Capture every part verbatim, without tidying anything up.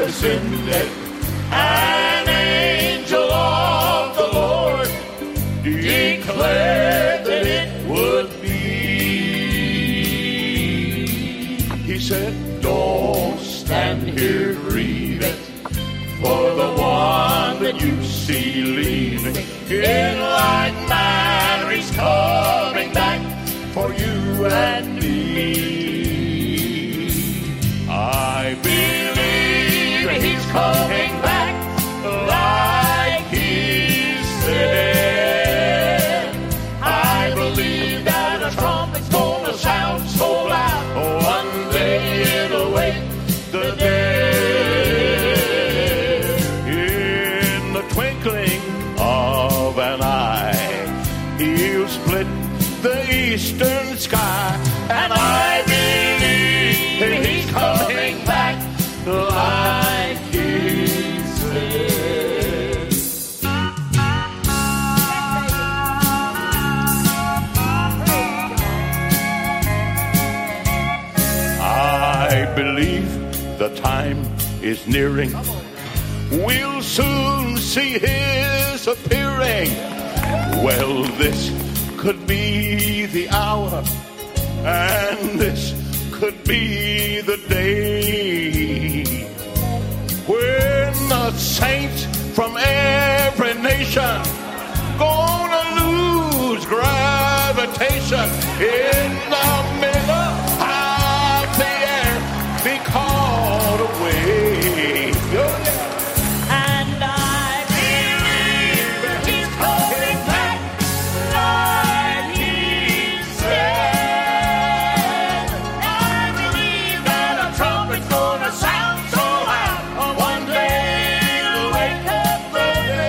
descended, an angel of the Lord declared that it would be. He said, don't stand here grieving for the one that you see leaving. In like manner he's coming back for you and me. I believe he's coming back like he said. I believe that a trumpet's gonna sound so loud, one day it'll wake the dead. In the twinkling of an eye, he'll split the eastern sky, and I believe he's coming back like he said. I believe the time is nearing. We'll soon see his appearing. Well, this could be the hour, and this could be the day when the saints from every nation gonna lose gravitation in the middle of the air, be caught away. Oh, yeah. And I believe he's coming back like he said. I believe that a trumpet's gonna sound so loud, one day it'll wake up the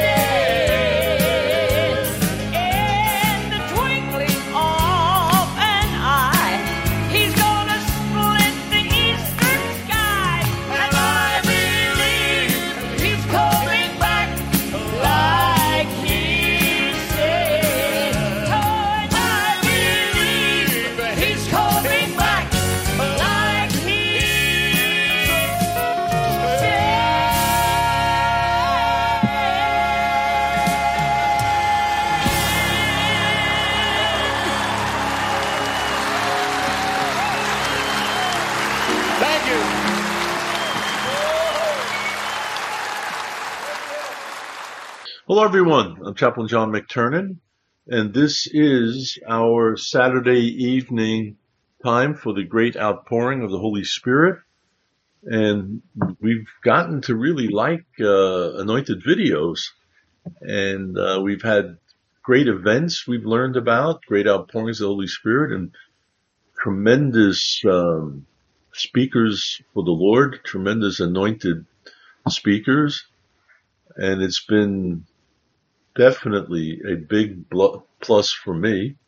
dead. In the twinkling of an eye, he's gonna split the eastern sky, and I believe he's coming back like he said. Lord, I believe he's coming back like he said. Thank you. Hello, everyone. I'm Chaplain John McTernan, and this is our Saturday evening time for the great outpouring of the Holy Spirit. And we've gotten to really like uh, anointed videos, and uh, we've had great events we've learned about, great outpourings of the Holy Spirit, and tremendous um, speakers for the Lord, tremendous anointed speakers. And it's been definitely a big bl- plus for me.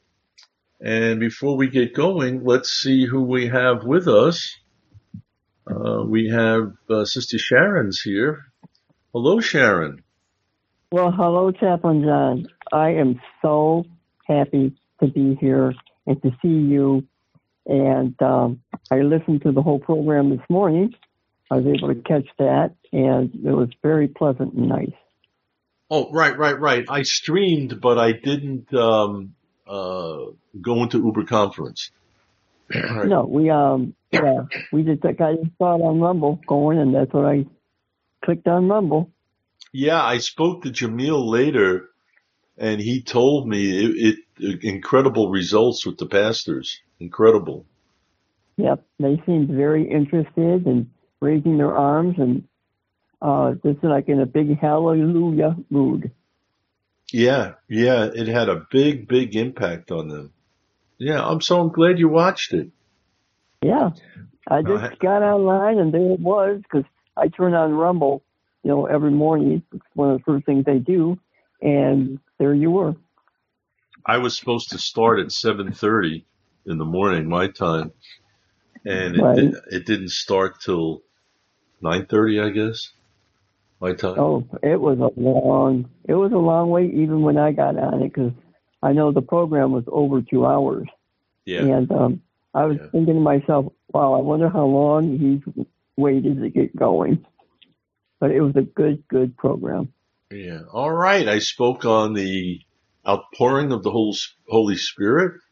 And before we get going, let's see who we have with us. Uh, we have uh, Sister Sharon's here. Hello, Sharon. Well, hello, Chaplain John. I am so happy to be here and to see you. And um, I listened to the whole program this morning. I was able to catch that, and it was very pleasant and nice. Oh, right, right, right. I streamed, but I didn't um, uh, go into Uber Conference. Right. No, we um, yeah, we just I just saw it on Rumble going, and that's what I clicked on Rumble. Yeah, I spoke to Jamil later, and he told me it, it incredible results with the pastors. Incredible. Yep, they seemed very interested in raising their arms and uh, just like in a big hallelujah mood. Yeah, yeah, it had a big, big impact on them. Yeah, I'm so glad you watched it. Yeah, I just Uh, got online and there it was because I turn on Rumble, you know, every morning. It's one of the first things I do, and there you were. I was supposed to start at seven thirty in the morning, my time, and it Right. did, it didn't start till nine thirty, I guess, my time. Oh, it was a long, it was a long wait even when I got on it because I know the program was over two hours. Yeah, And um, I was Yeah. thinking to myself, wow, I wonder how long he's waited to get going. but it was a good, good program. Yeah. All right. I spoke on the outpouring of the Holy Spirit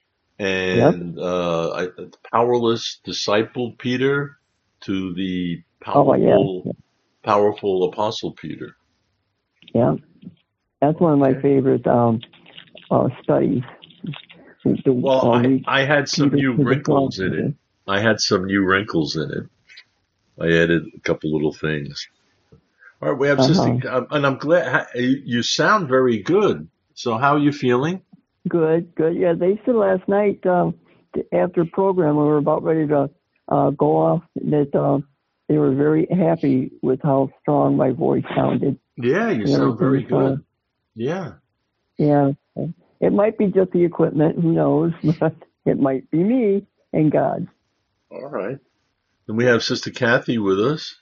and yep. uh, I, the powerless disciple Peter to the powerful, oh, yeah. powerful apostle Peter. Yeah. That's one of my okay. favorite um, uh, studies. The, well, uh, I, I had some Peter new wrinkles in it. I had some new wrinkles in it. I added a couple little things. All right, we have uh-huh. Sister, and I'm glad you sound very good. So, how are you feeling? Good, good. Yeah, they said last night um, after program we were about ready to uh, go off that uh, they were very happy with how strong my voice sounded. Yeah, you sound very good. So, yeah. Yeah. It might be just the equipment, who knows, but it might be me and God. All right. And we have Sister Kathy with us.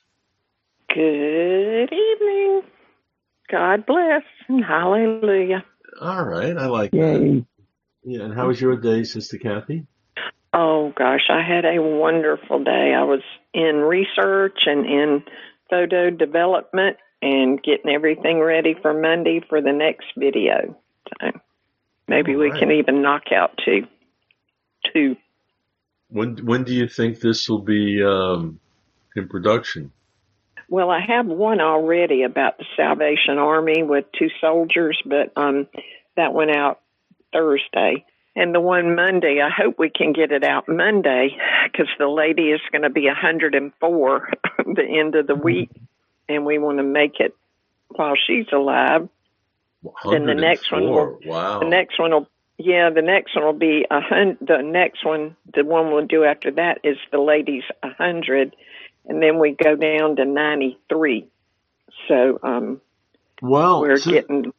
Good evening. God bless and hallelujah. All right. I like Yay. that. Yeah. And how was your day, Sister Kathy? Oh, gosh. I had a wonderful day. I was in research and in photo development and getting everything ready for Monday for the next video. So maybe All we right. can even knock out two. Two. When when do you think this will be um, in production? Well, I have one already about the Salvation Army with two soldiers, but um, that went out Thursday. And the one Monday, I hope we can get it out Monday because the lady is going to be one hundred four the end of the week, and we want to make it while she's alive. Then the next one will, wow. The next one will, yeah, the next one will be a hundred. The next one, the one we'll do after that is the lady's a hundred, and then we go down to ninety-three. So, um, well, we're so, getting,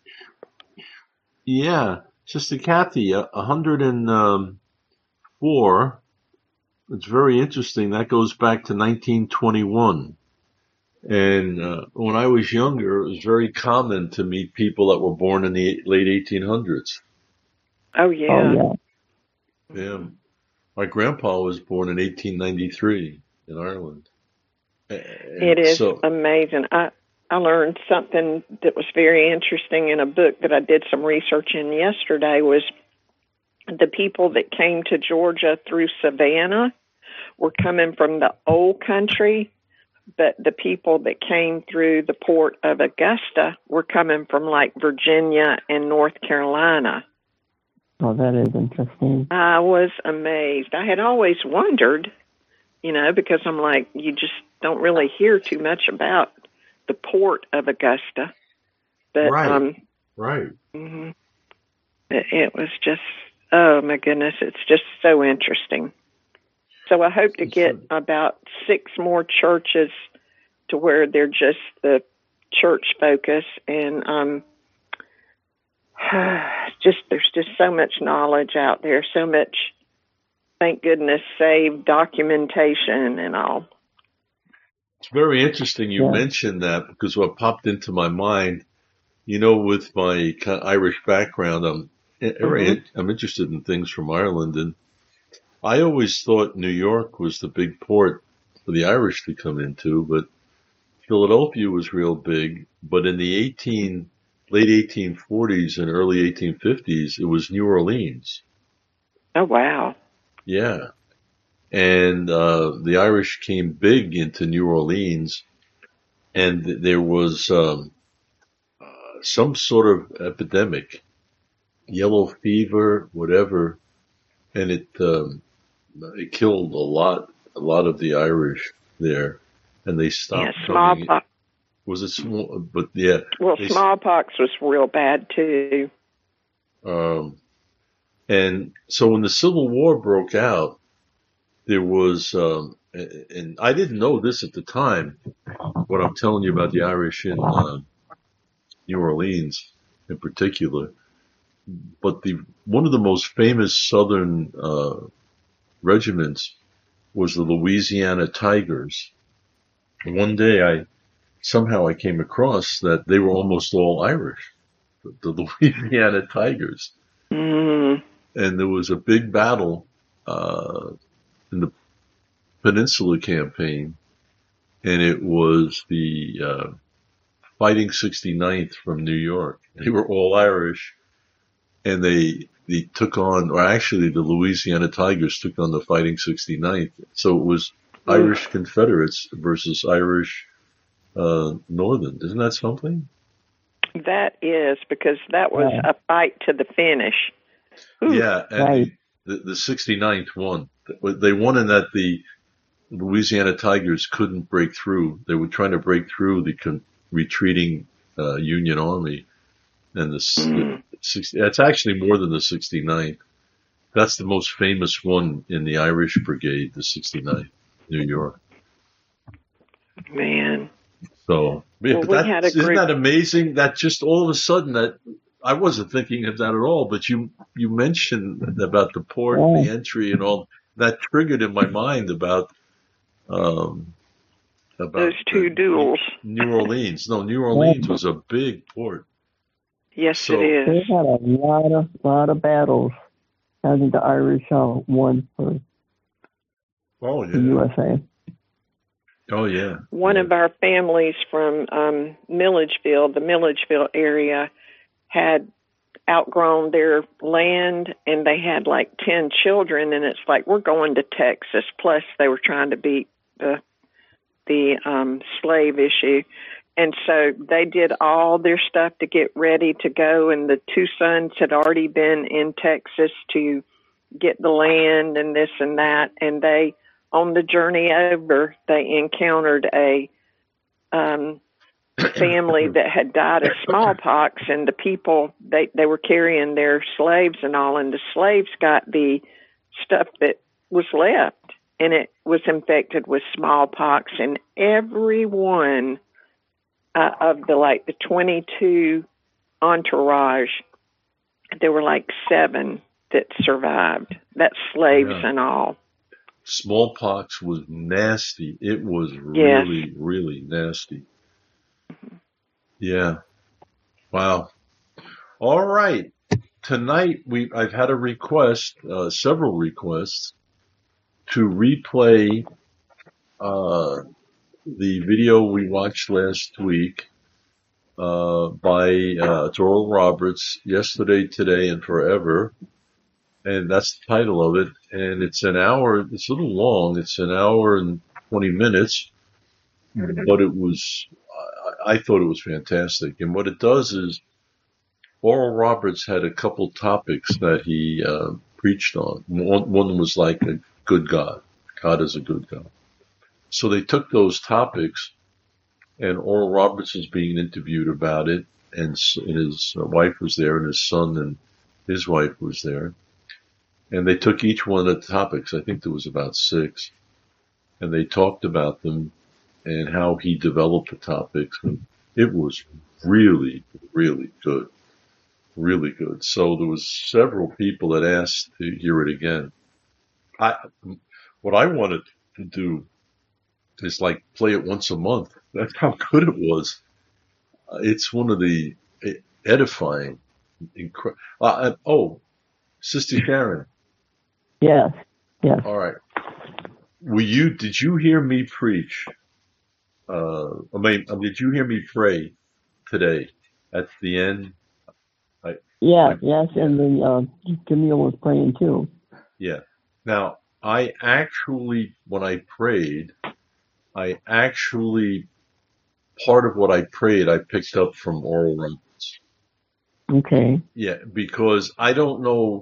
yeah, Sister Kathy, a hundred and four. It's very interesting. That goes back to nineteen twenty-one. And uh, when I was younger, it was very common to meet people that were born in the late eighteen hundreds. Oh, yeah. Oh, yeah. Yeah. My grandpa was born in eighteen ninety-three in Ireland. And it is so, amazing. I, I learned something that was very interesting in a book that I did some research in yesterday was the people that came to Georgia through Savannah were coming from the old country, but the people that came through the port of Augusta were coming from like Virginia and North Carolina. Oh, that is interesting. I was amazed. I had always wondered, you know, because I'm like, you just don't really hear too much about the port of Augusta. But, right, um, right. Mm-hmm. It, it was just, oh my goodness, it's just so interesting. So I hope to get about six more churches to where they're just the church focus, and um, just there's just so much knowledge out there, so much, thank goodness, saved documentation and all. It's very interesting you yeah. mentioned that because what popped into my mind, you know, with my Irish background, I'm mm-hmm. I'm interested in things from Ireland, and I always thought New York was the big port for the Irish to come into, but Philadelphia was real big. But in the eighteen late eighteen forties and early eighteen fifties, it was New Orleans. Oh, wow. Yeah. And uh, the Irish came big into New Orleans, and there was um, uh, some sort of epidemic, yellow fever, whatever, and it um, it killed a lot, a lot of the Irish there, and they stopped. Yeah, smallpox. Was it small? But yeah. Well, smallpox was real bad too. Um, and so when the Civil War broke out, there was, um, and I didn't know this at the time, what I'm telling you about the Irish in uh, New Orleans in particular, but the one of the most famous Southern uh, regiments was the Louisiana Tigers. One day I, somehow I came across that they were almost all Irish, the, the Louisiana Tigers. Mm. And there was a big battle, uh, in the Peninsula Campaign, and it was the uh, Fighting sixty-ninth from New York. They were all Irish, and they they took on, or actually the Louisiana Tigers took on the Fighting sixty-ninth. So it was Irish Confederates versus Irish uh, Northern. Isn't that something? That is, because that was Yeah. a fight to the finish. Ooh. Yeah, and Right. the, the sixty-ninth won. They won in that the Louisiana Tigers couldn't break through. They were trying to break through the con- retreating uh, Union Army, and the, Mm. the sixty, it's actually more than the sixty-ninth. That's the most famous one in the Irish Brigade, the sixty-ninth, New York. Man. So, yeah, Well, but we that, had a isn't group- that amazing? That just all of a sudden, that I wasn't thinking of that at all. But you you mentioned about the port, Yeah. the entry, and all that triggered in my mind about um about Those two the- duels. New Orleans. No, New Orleans was a big port. Yes, So- it They is. had a lot of lot of battles, having the Irish uh, won for Oh the U S A. Oh yeah. One yeah. of our families from um, Milledgeville, the Milledgeville area, had outgrown their land, and they had like ten children, and it's like, we're going to Texas. Plus, they were trying to beat the the um, slave issue. And so they did all their stuff to get ready to go, and the two sons had already been in Texas to get the land and this and that, and they, on the journey over, they encountered a um, family that had died of smallpox, and the people, they, they were carrying their slaves and all, and the slaves got the stuff that was left, and it was infected with smallpox, and every one uh, of the, like, the twenty-two entourage, there were like seven that survived. That's slaves Yeah. and all. Smallpox was nasty. It was Yes. really, really nasty. Yeah. Wow. All right. Tonight we I've had a request, uh, several requests to replay uh, the video we watched last week uh, by uh, Oral Roberts, Yesterday, Today, and Forever. And that's the title of it. And it's an hour, it's a little long. It's an hour and twenty minutes, but it was, I, I thought it was fantastic. And what it does is Oral Roberts had a couple topics that he uh, preached on. One, one was like a good God. God is a good God. So they took those topics, and Oral Roberts was being interviewed about it, and, s- and his wife was there, and his son and his wife was there. And they took each one of the topics, I think there was about six, and they talked about them and how he developed the topics. And it was really, really good. Really good. So there was several people that asked to hear it again. I, what I wanted to do is like play it once a month. That's how good it was. Uh, It's one of the edifying, incre- uh, oh, Sister Sharon. Yes, yes. All right. Were you, did you hear me preach? Uh, I mean, um, did you hear me pray today at the end? Yeah, yes, and then uh, Camille was praying too. Yeah. Now, I actually, when I prayed, I actually, part of what I prayed, I picked up from Oral Roberts. Okay. Yeah, because I don't know,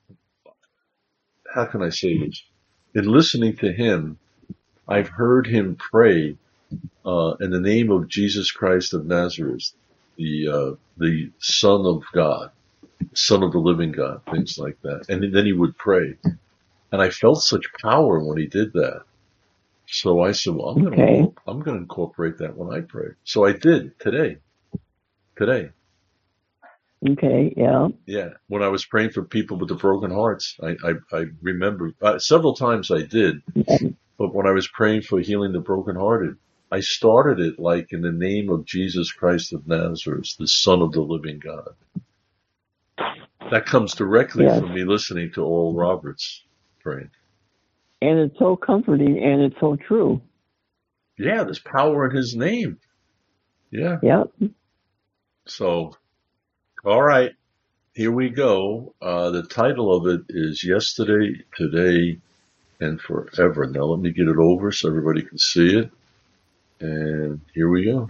how can I say this? In listening to him, I've heard him pray uh, in the name of Jesus Christ of Nazareth, the uh, the Son of God, Son of the living God, things like that. And then he would pray. And I felt such power when he did that. So I said, well, I'm going Okay. to I'm going to incorporate that when I pray. So I did today. Today. Okay, yeah. Yeah. When I was praying for people with the broken hearts, I, I, I remember uh, several times I did. But when I was praying for healing the brokenhearted, I started it like in the name of Jesus Christ of Nazareth, the Son of the living God. That comes directly Yes. from me listening to Oral Roberts praying. And it's so comforting and it's so true. Yeah, there's power in his name. Yeah. Yep. So, all right, here we go. Uh, the title of it is Yesterday, Today, and Forever. Now let me get it over so everybody can see it. And here we go.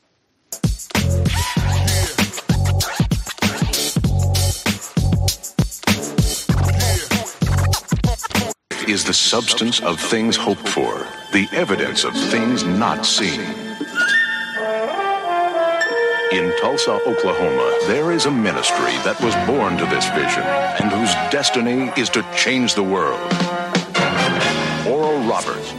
Is the substance of things hoped for, the evidence of things not seen. In Tulsa, Oklahoma, there is a ministry that was born to this vision and whose destiny is to change the world. Oral Roberts.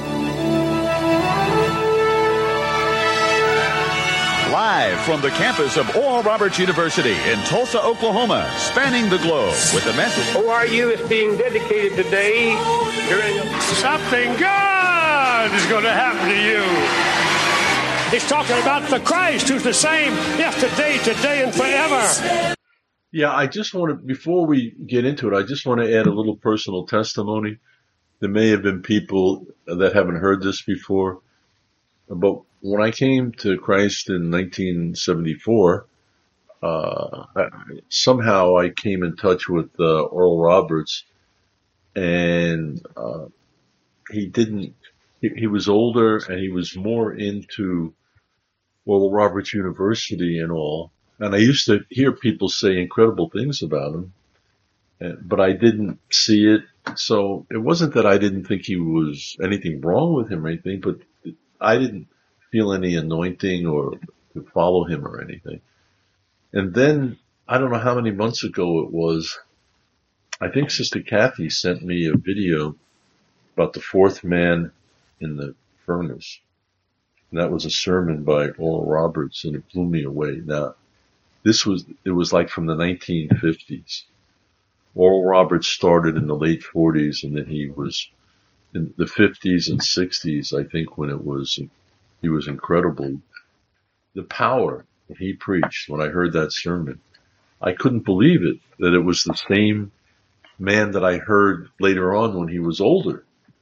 Live from the campus of Oral Roberts University in Tulsa, Oklahoma, spanning the globe with a message. O R U is being dedicated today during something good is going to happen to you. He's talking about the Christ who's the same yesterday, today, and forever. Yeah, I just want to, before we get into it, I just want to add a little personal testimony. There may have been people that haven't heard this before, but when I came to Christ in nineteen seventy-four, uh, somehow I came in touch with uh, Oral Roberts, and uh, he didn't, he, he was older and he was more into Oral Roberts University and all. And I used to hear people say incredible things about him, but I didn't see it. So it wasn't that I didn't think he was anything wrong with him or anything, but I didn't feel any anointing or to follow him or anything. And then, I don't know how many months ago it was, I think Sister Kathy sent me a video about the fourth man in the furnace. And that was a sermon by Oral Roberts, and it blew me away. Now, this was, it was like from the nineteen fifties. Oral Roberts started in the late forties, and then he was in the fifties and sixties, I think, when it was, he was incredible. The power that he preached when I heard that sermon, I couldn't believe it, that it was the same man that I heard later on when he was older.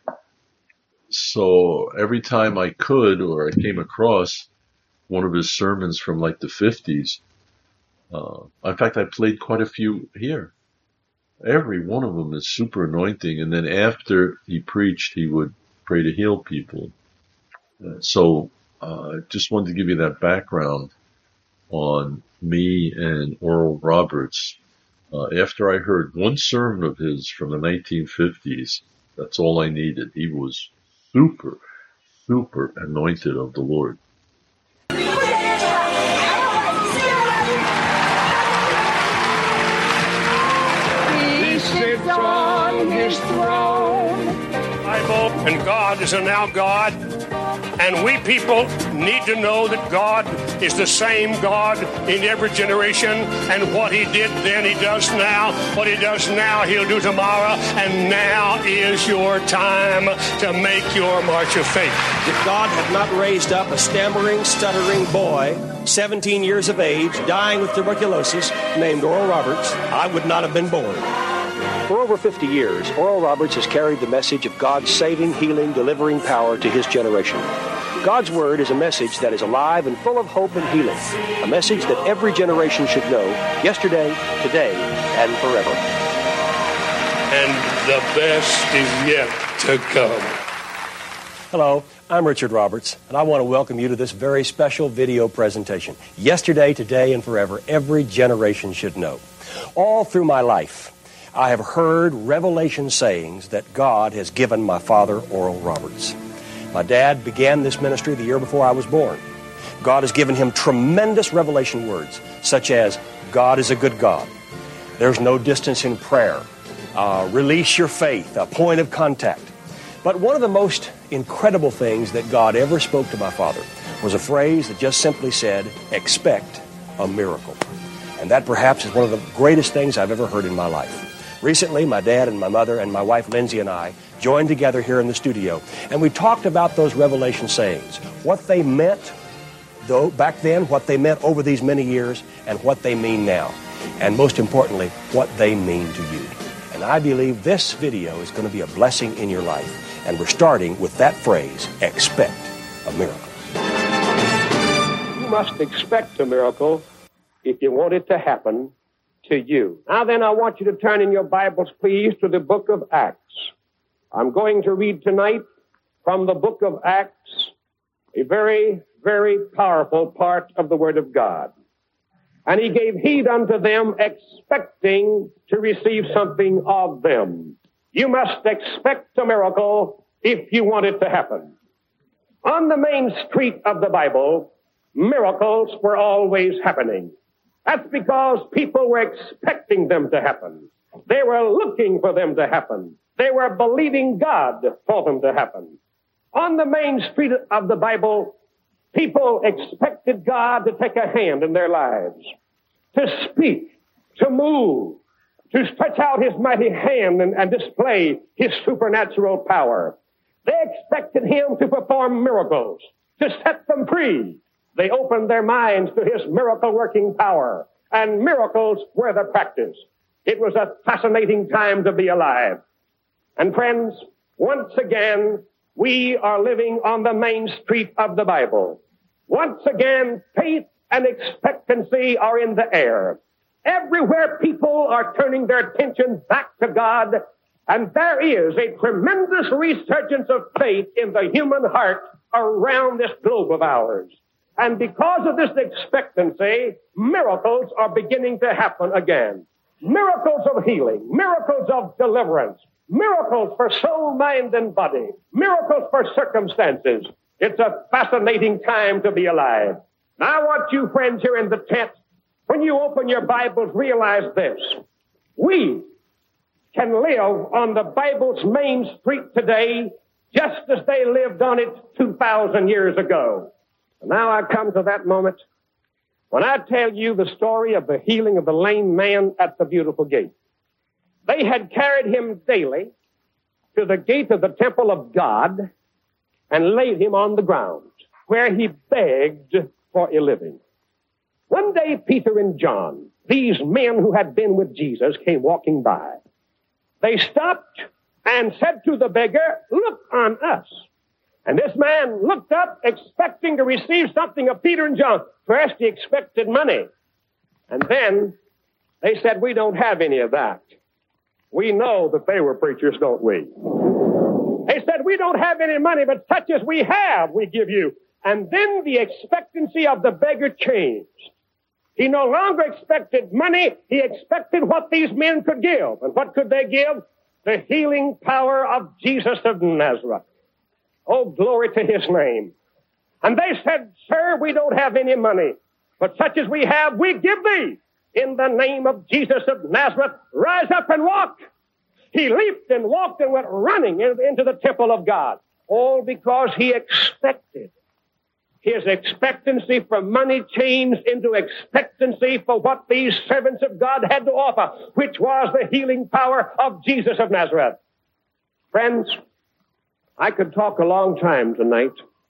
So every time I could, or I came across one of his sermons from like the fifties, uh, in fact, I played quite a few here. Every one of them is super anointing. And then after he preached, he would pray to heal people. Uh, so I uh, just wanted to give you that background on me and Oral Roberts. Uh, after I heard one sermon of his from the nineteen fifties, that's all I needed. He was super, super anointed of the Lord. He sits on his throne. Bible, and God is a now God. And we people need to know that God is the same God in every generation. And what he did then, he does now. What he does now, he'll do tomorrow. And now is your time to make your march of faith. If God had not raised up a stammering, stuttering boy, seventeen years of age, dying with tuberculosis, named Oral Roberts, I would not have been born. For over fifty years, Oral Roberts has carried the message of God's saving, healing, delivering power to his generation. God's Word is a message that is alive and full of hope and healing, a message that every generation should know, yesterday, today, and forever. And the best is yet to come. Hello, I'm Richard Roberts, and I want to welcome you to this very special video presentation. Yesterday, today, and forever, every generation should know. All through my life, I have heard revelation sayings that God has given my father, Oral Roberts. My dad began this ministry the year before I was born. God has given him tremendous revelation words, such as, God is a good God. There's no distance in prayer. Uh, release your faith, a point of contact. But one of the most incredible things that God ever spoke to my father was a phrase that just simply said, expect a miracle. And that perhaps is one of the greatest things I've ever heard in my life. Recently, my dad and my mother and my wife Lindsay and I joined together here in the studio, and we talked about those revelation sayings, what they meant though back then, what they meant over these many years, and what they mean now. And most importantly, what they mean to you. And I believe this video is going to be a blessing in your life. And we're starting with that phrase, expect of miracles. You must expect a miracle if you want it to happen to you. Now then, I want you to turn in your Bibles, please, to the book of Acts. I'm going to read tonight from the book of Acts, a very, very powerful part of the Word of God. And he gave heed unto them, expecting to receive something of them. You must expect a miracle if you want it to happen. On the main street of the Bible, miracles were always happening. That's because people were expecting them to happen. They were looking for them to happen. They were believing God for them to happen. On the main street of the Bible, people expected God to take a hand in their lives, to speak, to move, to stretch out his mighty hand and, and display his supernatural power. They expected him to perform miracles, to set them free. They opened their minds to his miracle-working power, and miracles were the practice. It was a fascinating time to be alive. And friends, once again, we are living on the main street of the Bible. Once again, faith and expectancy are in the air. Everywhere people are turning their attention back to God, and there is a tremendous resurgence of faith in the human heart around this globe of ours. And because of this expectancy, miracles are beginning to happen again. Miracles of healing, miracles of deliverance, miracles for soul, mind, and body, miracles for circumstances. It's a fascinating time to be alive. Now I want you friends here in the tent, when you open your Bibles, realize this. We can live on the Bible's main street today just as they lived on it two thousand years ago. Now I come to that moment when I tell you the story of the healing of the lame man at the Beautiful Gate. They had carried him daily to the gate of the temple of God and laid him on the ground, where he begged for a living. One day, Peter and John, these men who had been with Jesus, came walking by. They stopped and said to the beggar, "Look on us." And this man looked up, expecting to receive something of Peter and John. First, he expected money. And then they said, "We don't have any of that." We know that they were preachers, don't we? They said, "We don't have any money, but such as we have, we give you." And then the expectancy of the beggar changed. He no longer expected money. He expected what these men could give. And what could they give? The healing power of Jesus of Nazareth. Oh, glory to his name. And they said, "Sir, we don't have any money, but such as we have, we give thee. In the name of Jesus of Nazareth, rise up and walk." He leaped and walked and went running into the temple of God. All because he expected. His expectancy for money changed into expectancy for what these servants of God had to offer, which was the healing power of Jesus of Nazareth. Friends, I could talk a long time tonight,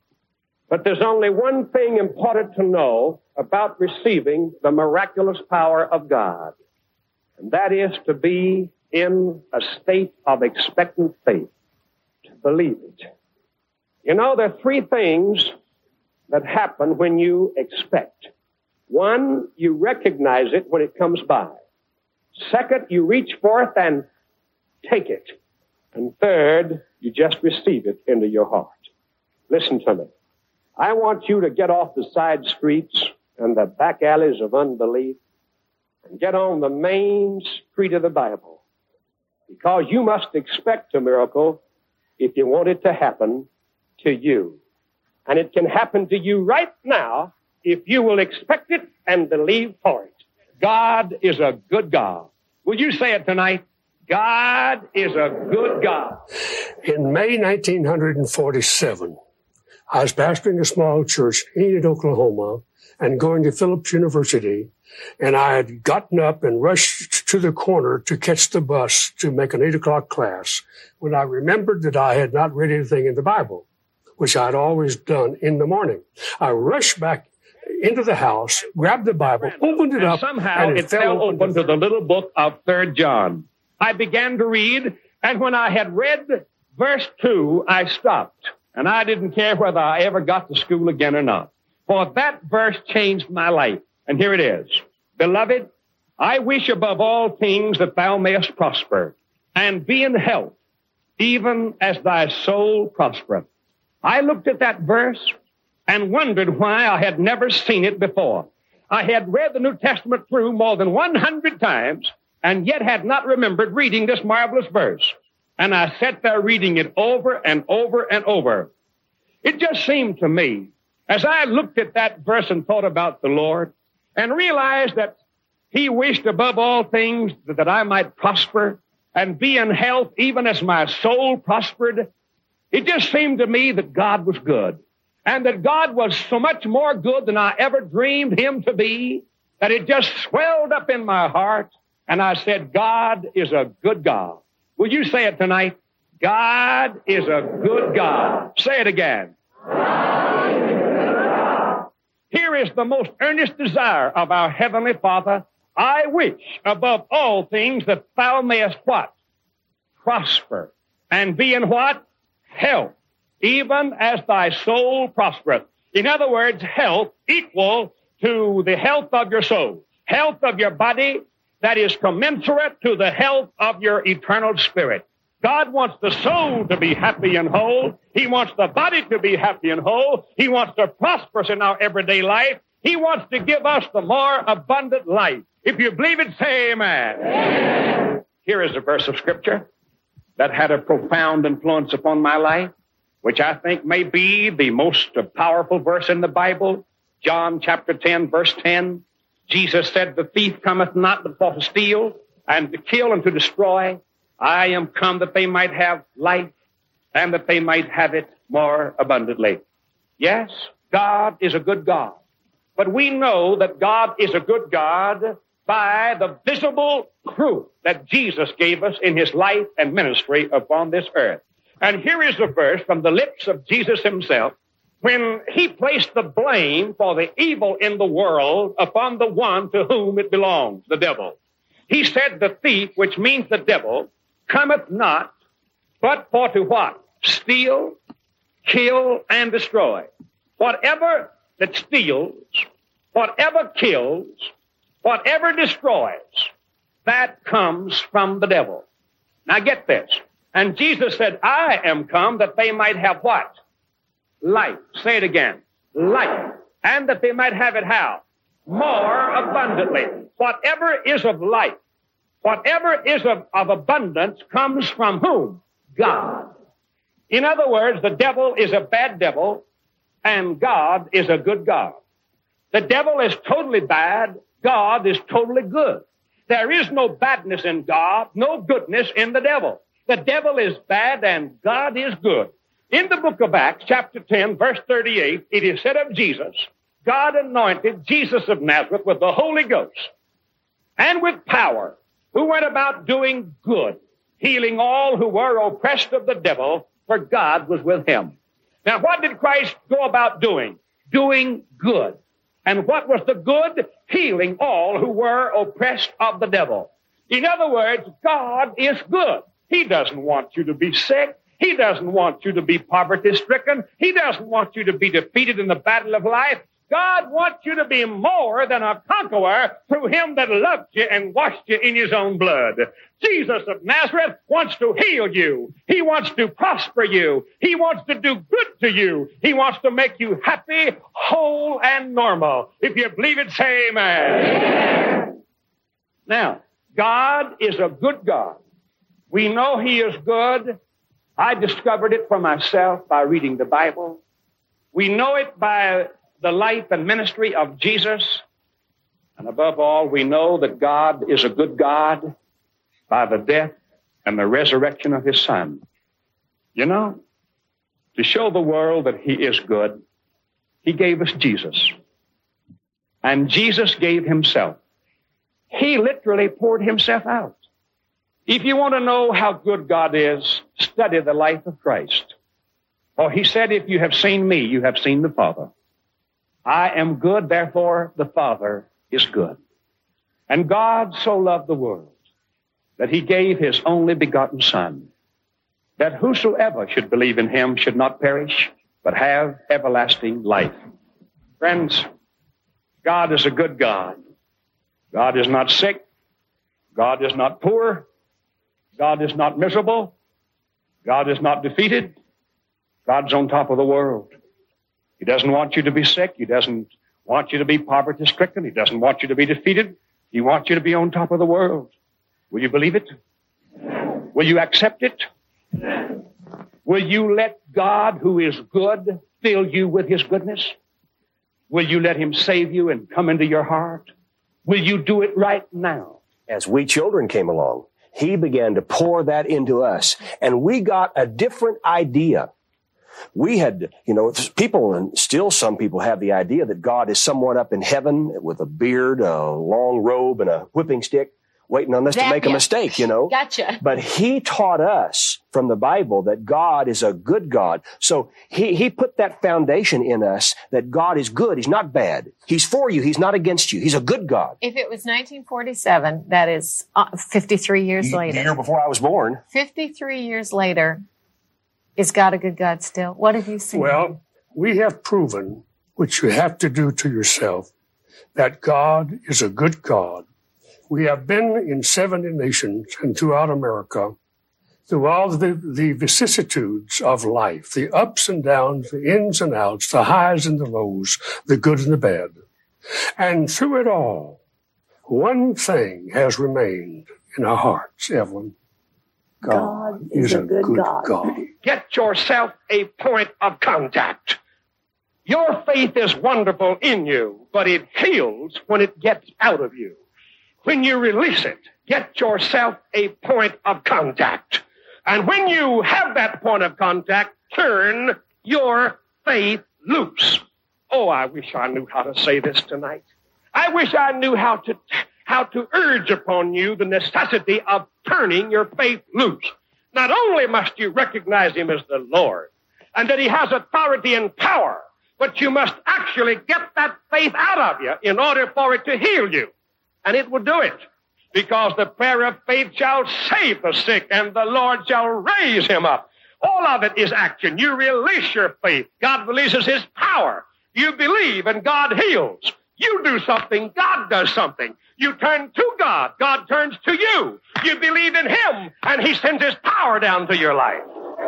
but there's only one thing important to know about receiving the miraculous power of God, and that is to be in a state of expectant faith, to believe it. You know, there are three things that happen when you expect. One, you recognize it when it comes by. Second, you reach forth and take it. And third, you just receive it into your heart. Listen to me. I want you to get off the side streets and the back alleys of unbelief and get on the main street of the Bible, because you must expect a miracle if you want it to happen to you. And it can happen to you right now if you will expect it and believe for it. God is a good God. Will you say it tonight? God is a good God. In May nineteen forty-seven, I was pastoring a small church in Enid, Oklahoma, and going to Phillips University, and I had gotten up and rushed to the corner to catch the bus to make an eight o'clock class when I remembered that I had not read anything in the Bible, which I'd always done in the morning. I rushed back into the house, grabbed the Bible, opened it and up, somehow and it, it fell open, open to the little book of Third John. I began to read, and when I had read verse two, I stopped. And I didn't care whether I ever got to school again or not. For that verse changed my life. And here it is. Beloved, I wish above all things that thou mayest prosper and be in health, even as thy soul prospereth. I looked at that verse and wondered why I had never seen it before. I had read the New Testament through more than one hundred times and yet had not remembered reading this marvelous verse. And I sat there reading it over and over and over. It just seemed to me, as I looked at that verse and thought about the Lord and realized that he wished above all things that I might prosper and be in health even as my soul prospered, it just seemed to me that God was good. And that God was so much more good than I ever dreamed him to be, that it just swelled up in my heart. And I said, God is a good God. Will you say it tonight? God is a good God. Say it again. Here is the most earnest desire of our Heavenly Father. I wish above all things that thou mayest what? Prosper. And be in what? Health. Even as thy soul prospereth. In other words, health equal to the health of your soul. Health of your body that is commensurate to the health of your eternal spirit. God wants the soul to be happy and whole. He wants the body to be happy and whole. He wants to prosper us in our everyday life. He wants to give us the more abundant life. If you believe it, say amen. Amen. Here is a verse of Scripture that had a profound influence upon my life, which I think may be the most powerful verse in the Bible. John chapter ten, verse ten. Jesus said, the thief cometh not but for to steal and to kill and to destroy. I am come that they might have life and that they might have it more abundantly. Yes, God is a good God. But we know that God is a good God by the visible proof that Jesus gave us in his life and ministry upon this earth. And here is a verse from the lips of Jesus himself when he placed the blame for the evil in the world upon the one to whom it belongs, the devil. He said, the thief, which means the devil, cometh not, but for to what? Steal, kill, and destroy. Whatever that steals, whatever kills, whatever destroys, that comes from the devil. Now get this. And Jesus said, I am come that they might have what? Life. Say it again. Life. And that they might have it how? More abundantly. Whatever is of life, whatever is of, of abundance comes from whom? God. In other words, the devil is a bad devil and God is a good God. The devil is totally bad. God is totally good. There is no badness in God, no goodness in the devil. The devil is bad and God is good. In the book of Acts, chapter ten, verse thirty-eight, it is said of Jesus, God anointed Jesus of Nazareth with the Holy Ghost and with power, who went about doing good, healing all who were oppressed of the devil, for God was with him. Now, what did Christ go about doing? Doing good. And what was the good? Healing all who were oppressed of the devil. In other words, God is good. He doesn't want you to be sick. He doesn't want you to be poverty-stricken. He doesn't want you to be defeated in the battle of life. God wants you to be more than a conqueror through him that loved you and washed you in his own blood. Jesus of Nazareth wants to heal you. He wants to prosper you. He wants to do good to you. He wants to make you happy, whole, and normal. If you believe it, say amen. Amen. Now, God is a good God. We know he is good. I discovered it for myself by reading the Bible. We know it by the life and ministry of Jesus. And above all, we know that God is a good God by the death and the resurrection of his Son. You know, to show the world that he is good, he gave us Jesus. And Jesus gave himself. He literally poured himself out. If you want to know how good God is, study the life of Christ. For he said, if you have seen me, you have seen the Father. I am good, therefore the Father is good. And God so loved the world that he gave his only begotten Son, that whosoever should believe in him should not perish, but have everlasting life. Friends, God is a good God. God is not sick. God is not poor. God is not miserable. God is not defeated. God's on top of the world. He doesn't want you to be sick. He doesn't want you to be poverty-stricken. He doesn't want you to be defeated. He wants you to be on top of the world. Will you believe it? Will you accept it? Will you let God, who is good, fill you with his goodness? Will you let him save you and come into your heart? Will you do it right now? As we children came along, he began to pour that into us, and we got a different idea. We had, you know, people, and still some people have the idea that God is someone up in heaven with a beard, a long robe, and a whipping stick, waiting on us That, to make yeah. a mistake, you know. Gotcha. But he taught us from the Bible that God is a good God. So he, he put that foundation in us that God is good. He's not bad. He's for you. He's not against you. He's a good God. If it was nineteen forty-seven, that is uh, fifty-three years The later. year before I was born. fifty-three years later, is God a good God still? What have you seen? Well, we have proven, which you have to do to yourself, that God is a good God. We have been in seventy nations and throughout America, through all the, the vicissitudes of life, the ups and downs, the ins and outs, the highs and the lows, the good and the bad. And through it all, one thing has remained in our hearts, Evelyn. God, is, a good, good God. God. Get yourself a point of contact. Your faith is wonderful in you, but it heals when it gets out of you. When you release it, get yourself a point of contact. And when you have that point of contact, turn your faith loose. Oh, I wish I knew how to say this tonight. I wish I knew how to, how to urge upon you the necessity of turning your faith loose. Not only must you recognize him as the Lord, and that he has authority and power, but you must actually get that faith out of you in order for it to heal you. And it will do it, because the prayer of faith shall save the sick, and the Lord shall raise him up. All of it is action. You release your faith. God releases his power. You believe, and God heals. You do something, God does something. You turn to God, God turns to you. You believe in him, and he sends his power down to your life.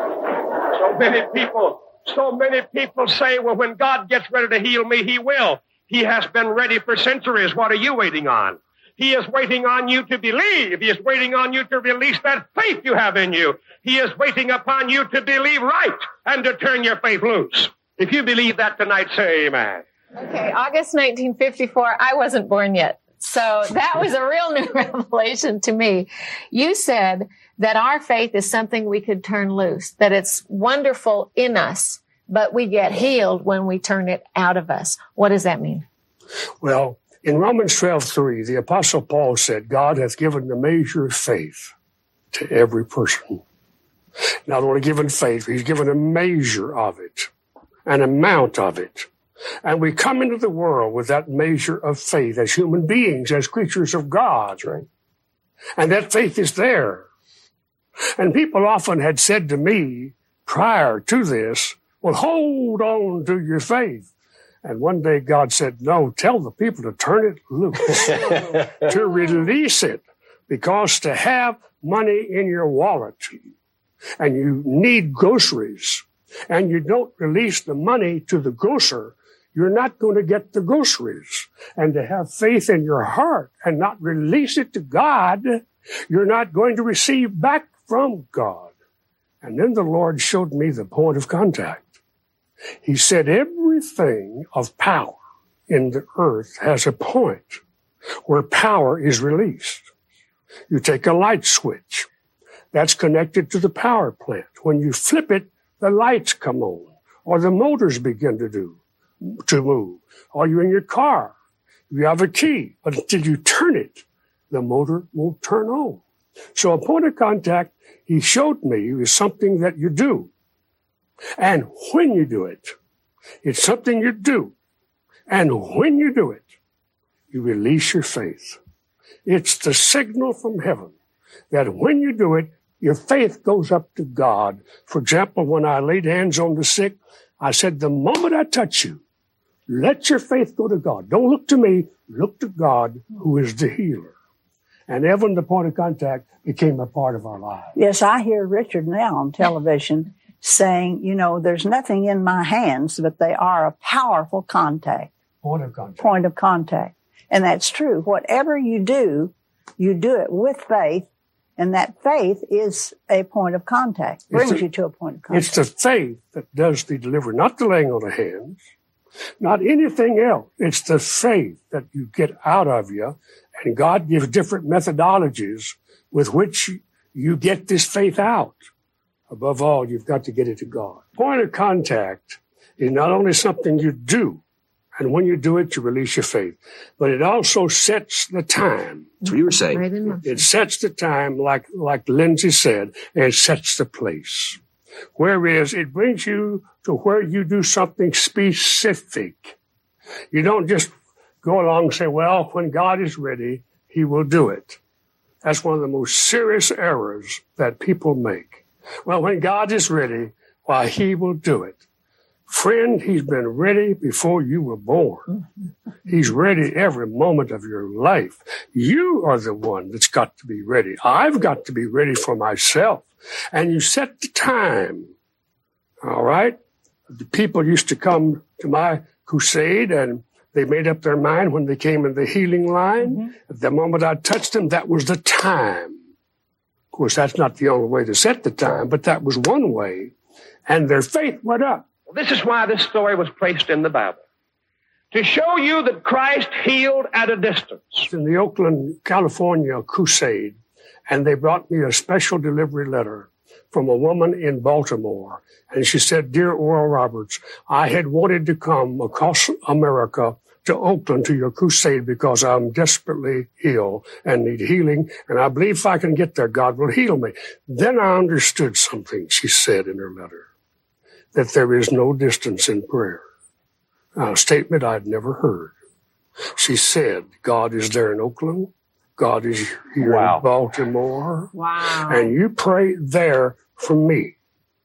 So many people, so many people say, well, when God gets ready to heal me, he will. He has been ready for centuries. What are you waiting on? He is waiting on you to believe. He is waiting on you to release that faith you have in you. He is waiting upon you to believe right and to turn your faith loose. If you believe that tonight, say amen. Okay, August nineteen fifty-four, I wasn't born yet. So that was a real new revelation to me. You said that our faith is something we could turn loose, that it's wonderful in us, but we get healed when we turn it out of us. What does that mean? Well, in Romans twelve three, the Apostle Paul said, God hath given the measure of faith to every person. Not only given faith, he's given a measure of it, an amount of it. And we come into the world with that measure of faith as human beings, as creatures of God. Right? And that faith is there. And people often had said to me prior to this, well, hold on to your faith. And one day God said, no, tell the people to turn it loose, to release it, because to have money in your wallet and you need groceries and you don't release the money to the grocer, you're not going to get the groceries. And to have faith in your heart and not release it to God, you're not going to receive back from God. And then the Lord showed me the point of contact. He said everything of power in the earth has a point where power is released. You take a light switch. That's connected to the power plant. When you flip it, the lights come on, or the motors begin to do, to move. Or you're in your car. You have a key, but until you turn it, the motor won't turn on. So a point of contact, he showed me, is something that you do. And when you do it, it's something you do. And when you do it, you release your faith. It's the signal from heaven that when you do it, Your faith goes up to God. For example, when I laid hands on the sick, I said, the moment I touch you, let your faith go to God. Don't look to me. Look to God, who is the healer. And Evelyn, the point of contact, became a part of our lives. Yes, I hear Richard now on television saying, you know, there's nothing in my hands, but they are a powerful contact. Point of contact. Point of contact. And that's true. Whatever you do, you do it with faith, and that faith is a point of contact, brings the, you to a point of contact. It's the faith that does the delivery, not the laying on of hands, not anything else. It's the faith that you get out of you, and God gives different methodologies with which you get this faith out. Above all, you've got to get it to God. Point of contact is not only something you do, and when you do it, you release your faith, but it also sets the time. That's what you were saying. Right. It sets the time, like, like Lindsay said, and it sets the place. Whereas it brings you to where you do something specific. You don't just go along and say, well, when God is ready, he will do it. That's one of the most serious errors that people make. Well, when God is ready, why, he will do it. Friend, he's been ready before you were born. He's ready every moment of your life. You are the one that's got to be ready. I've got to be ready for myself. And you set the time. All right? The people used to come to my crusade, and they made up their mind when they came in the healing line. Mm-hmm. At the moment I touched them, that was the time. Of course, that's not the only way to set the time, but that was one way. And their faith went up. Well, this is why this story was placed in the Bible. To show you that Christ healed at a distance. In the Oakland, California crusade, and they brought me a special delivery letter from a woman in Baltimore. And she said, Dear Oral Roberts, I had wanted to come across America to Oakland to your crusade because I'm desperately ill and need healing. And I believe if I can get there, God will heal me. Then I understood something she said in her letter, that there is no distance in prayer. A statement I'd never heard. She said, God is there in Oakland. God is here wow. in Baltimore. Wow. And you pray there for me.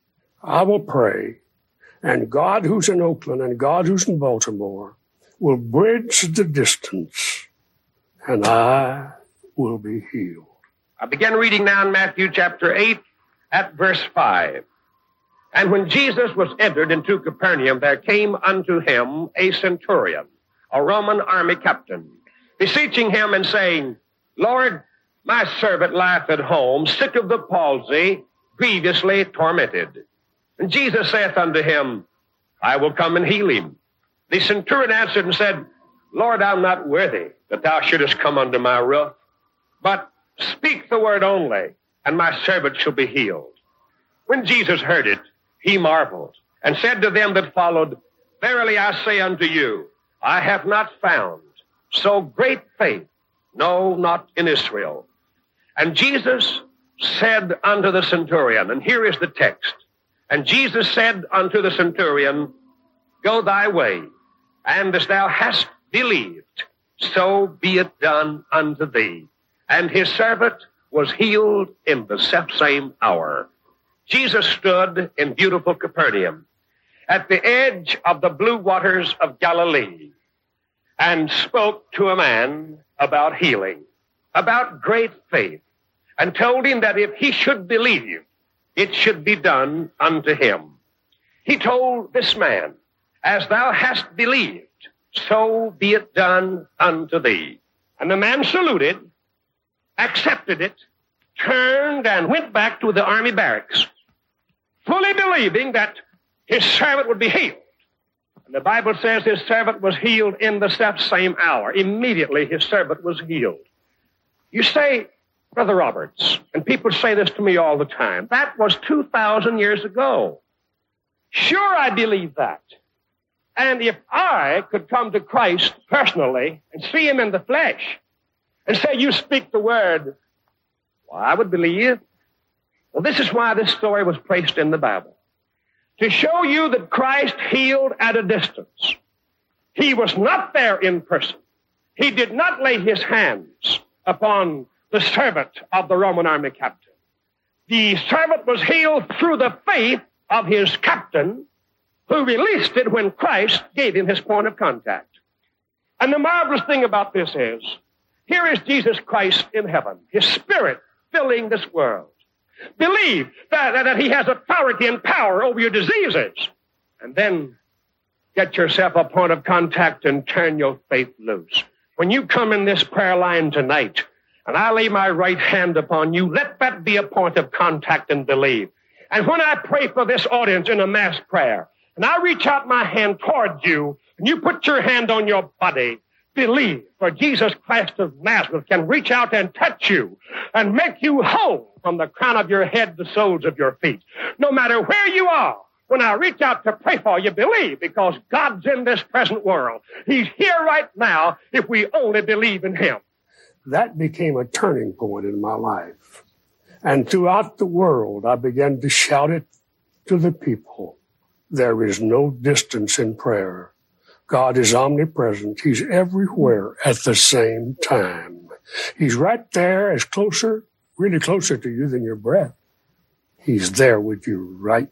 I will pray. And God who's in Oakland and God who's in Baltimore will bridge the distance. And I will be healed. I begin reading now in Matthew chapter eight at verse five. And when Jesus was entered into Capernaum, there came unto him a centurion, a Roman army captain, beseeching him and saying, Lord, my servant lieth at home, sick of the palsy, grievously tormented. And Jesus saith unto him, I will come and heal him. The centurion answered and said, Lord, I'm not worthy that thou shouldest come under my roof, but speak the word only, and my servant shall be healed. When Jesus heard it, he marveled, and said to them that followed, Verily I say unto you, I have not found so great faith, no, not in Israel. And Jesus said unto the centurion, and here is the text, and Jesus said unto the centurion, Go thy way, and as thou hast believed, so be it done unto thee. And his servant was healed in the selfsame hour. Jesus stood in beautiful Capernaum at the edge of the blue waters of Galilee and spoke to a man about healing, about great faith, and told him that if he should believe, it should be done unto him. He told this man, As thou hast believed, so be it done unto thee. And the man saluted, accepted it, turned and went back to the army barracks, fully believing that his servant would be healed. And the Bible says his servant was healed in the self-same hour. Immediately his servant was healed. You say, Brother Roberts, and people say this to me all the time, that was two thousand years ago. Sure, I believe that. And if I could come to Christ personally and see him in the flesh and say, you speak the word, well, I would believe. Well, this is why this story was placed in the Bible. To show you that Christ healed at a distance. He was not there in person. He did not lay his hands upon the servant of the Roman army captain. The servant was healed through the faith of his captain, who released it when Christ gave him his point of contact. And the marvelous thing about this is, here is Jesus Christ in heaven, his Spirit filling this world. Believe that, that, that he has authority and power over your diseases. And then get yourself a point of contact and turn your faith loose. When you come in this prayer line tonight, and I lay my right hand upon you, let that be a point of contact and believe. And when I pray for this audience in a mass prayer, and I reach out my hand toward you, and you put your hand on your body, believe, for Jesus Christ of Nazareth can reach out and touch you and make you whole from the crown of your head to the soles of your feet. No matter where you are, when I reach out to pray for you, believe, because God's in this present world. He's here right now if we only believe in him. That became a turning point in my life. And throughout the world, I began to shout it to the people. There is no distance in prayer. God is omnipresent. He's everywhere at the same time. He's right there, as closer, really closer to you than your breath. He's there with you right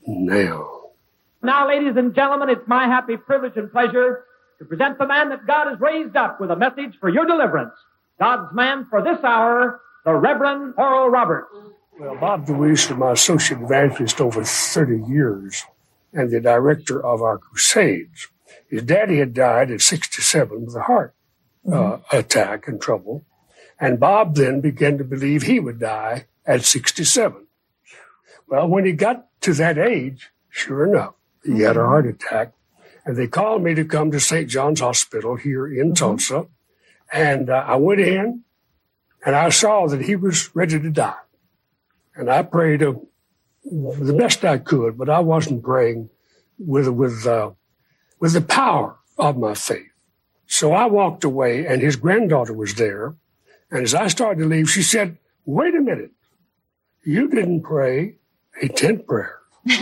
now. Now, ladies and gentlemen, it's my happy privilege and pleasure to present the man that God has raised up with a message for your deliverance. God's man for this hour, the Reverend Oral Roberts. Well, Bob DeWeese was my associate evangelist over thirty years and the director of our crusades. His daddy had died at sixty-seven with a heart uh, mm-hmm. attack and trouble. And Bob then began to believe he would die at sixty-seven. Well, when he got to that age, sure enough, he mm-hmm. had a heart attack. And they called me to come to Saint John's Hospital here in mm-hmm. Tulsa. And uh, I went in, and I saw that he was ready to die. And I prayed uh, the best I could, but I wasn't praying with with uh, with the power of my faith. So I walked away, and his granddaughter was there. And as I started to leave, she said, "Wait a minute. You didn't pray a tent prayer. You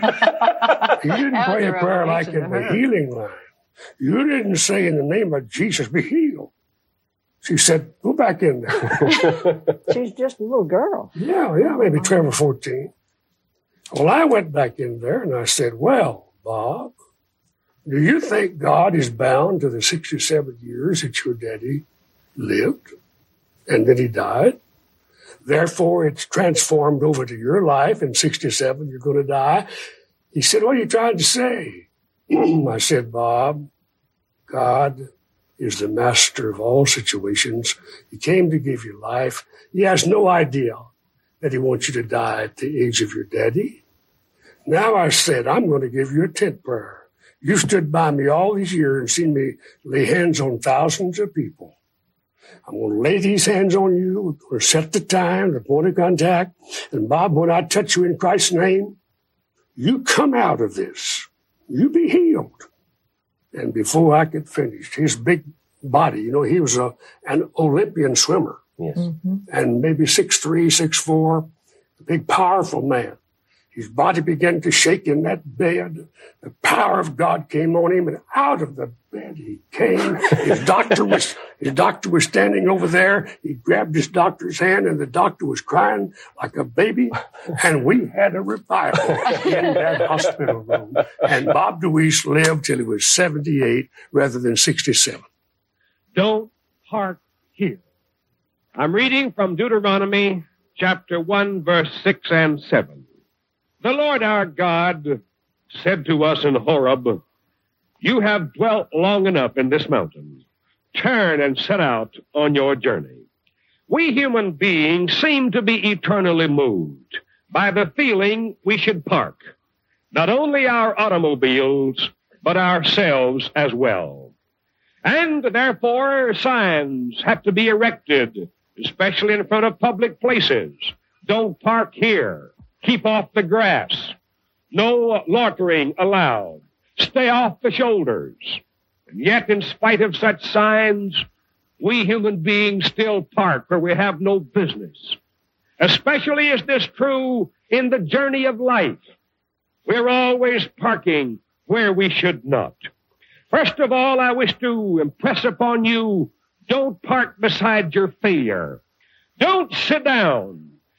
didn't pray a prayer like in the healing line. You didn't say in the name of Jesus, be healed." She said, "Go back in there." She's just a little girl. Yeah, yeah, maybe twelve or fourteen. Well, I went back in there and I said, "Well, Bob, do you think God is bound to the sixty-seven years that your daddy lived and then he died? Therefore, it's transformed over to your life. In sixty-seven, you're going to die." He said, "What are you trying to say?" I said, "Bob, God is the master of all situations. He came to give you life. He has no idea that he wants you to die at the age of your daddy. Now," I said, "I'm going to give you a tent prayer. You stood by me all these years and seen me lay hands on thousands of people. I'm going to lay these hands on you. We're going to set the time, the point of contact. And Bob, when I touch you in Christ's name, you come out of this. You be healed." And before I could finish, his big body, you know, he was a, an Olympian swimmer. Yes. Mm-hmm. And maybe six three, six four, a big, powerful man. His body began to shake in that bed. The power of God came on him, and out of the bed he came. His doctor was, his doctor was standing over there. He grabbed his doctor's hand, and the doctor was crying like a baby. And we had a revival in that hospital room. And Bob DeWeese lived till he was seventy-eight rather than sixty-seven. Don't park here. I'm reading from Deuteronomy chapter one, verse six and seven. The Lord our God said to us in Horeb, "You have dwelt long enough in this mountain. Turn and set out on your journey." We human beings seem to be eternally moved by the feeling we should park not only our automobiles, but ourselves as well. And therefore, signs have to be erected, especially in front of public places. Don't park here. Keep off the grass. No loitering allowed. Stay off the shoulders. And yet, in spite of such signs, we human beings still park where we have no business. Especially is this true in the journey of life. We're always parking where we should not. First of all, I wish to impress upon you, don't park beside your failure. Don't sit down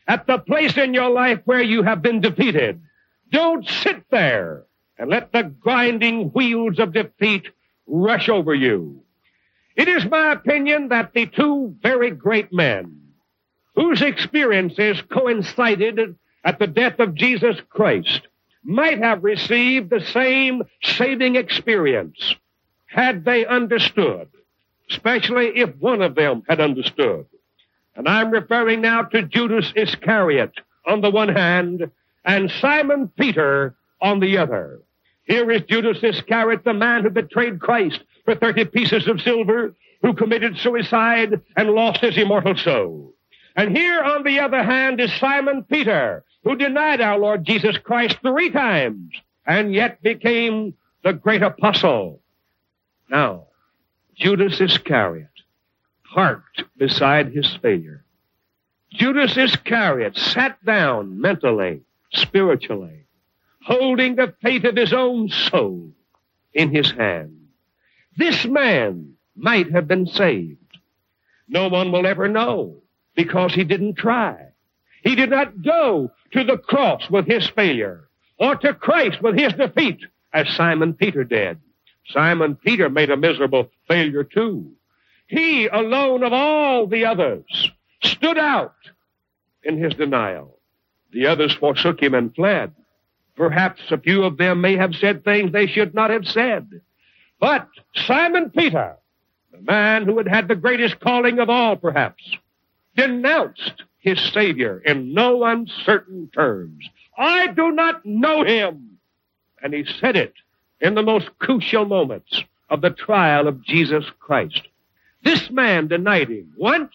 at the place in your life where you have been defeated. Don't sit there and let the grinding wheels of defeat rush over you. It is my opinion that the two very great men whose experiences coincided at the death of Jesus Christ might have received the same saving experience had they understood, especially if one of them had understood. And I'm referring now to Judas Iscariot on the one hand and Simon Peter on the other. Here is Judas Iscariot, the man who betrayed Christ for thirty pieces of silver, who committed suicide and lost his immortal soul. And here on the other hand is Simon Peter, who denied our Lord Jesus Christ three times and yet became the great apostle. Now, Judas Iscariot parked beside his failure. Judas Iscariot sat down mentally, spiritually, holding the fate of his own soul in his hand. This man might have been saved. No one will ever know because he didn't try. He did not go to the cross with his failure or to Christ with his defeat as Simon Peter did. Simon Peter made a miserable failure too. He alone of all the others stood out in his denial. The others forsook him and fled. Perhaps a few of them may have said things they should not have said. But Simon Peter, the man who had had the greatest calling of all perhaps, denounced his Savior in no uncertain terms. I do not know him. And he said it in the most crucial moments of the trial of Jesus Christ. This man denied him once,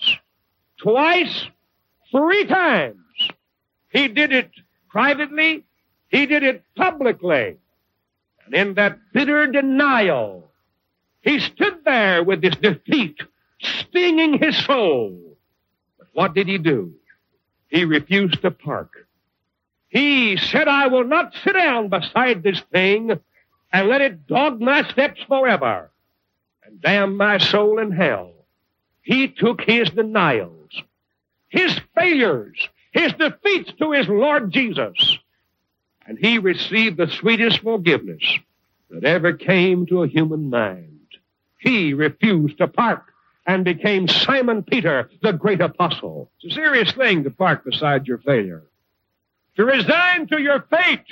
twice, three times. He did it privately. He did it publicly. And in that bitter denial, he stood there with his defeat stinging his soul. But what did he do? He refused to park. He said, I will not sit down beside this thing and let it dog my steps forever and damn my soul in hell. He took his denials, his failures, his defeats to his Lord Jesus, and he received the sweetest forgiveness that ever came to a human mind. He refused to park and became Simon Peter, the great apostle. It's a serious thing to park beside your failure, to resign to your fate.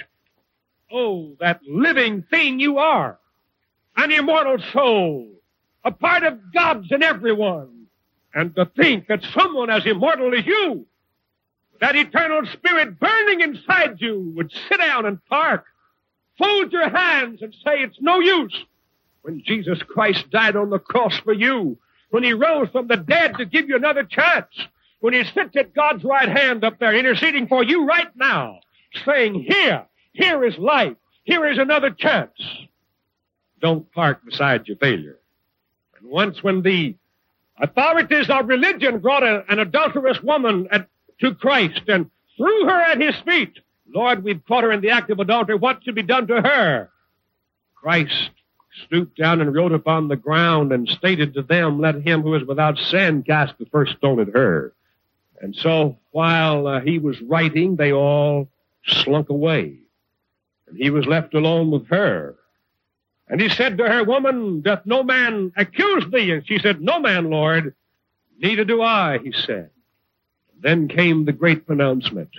Oh, that living thing you are, an immortal soul, a part of God's in everyone. And to think that someone as immortal as you, that eternal spirit burning inside you, would sit down and park, fold your hands and say it's no use. When Jesus Christ died on the cross for you, when he rose from the dead to give you another chance, when he sits at God's right hand up there interceding for you right now, saying, here, here is life, here is another chance. Don't park beside your failure. And once when the authorities of religion brought a, an adulterous woman at, to Christ and threw her at his feet, Lord, we've caught her in the act of adultery, what should be done to her? Christ stooped down and wrote upon the ground and stated to them, let him who is without sin cast the first stone at her. And so while uh, he was writing, they all slunk away. And he was left alone with her. And he said to her, woman, doth no man accuse thee? And she said, no man, Lord. Neither do I, he said. Then came the great pronouncement.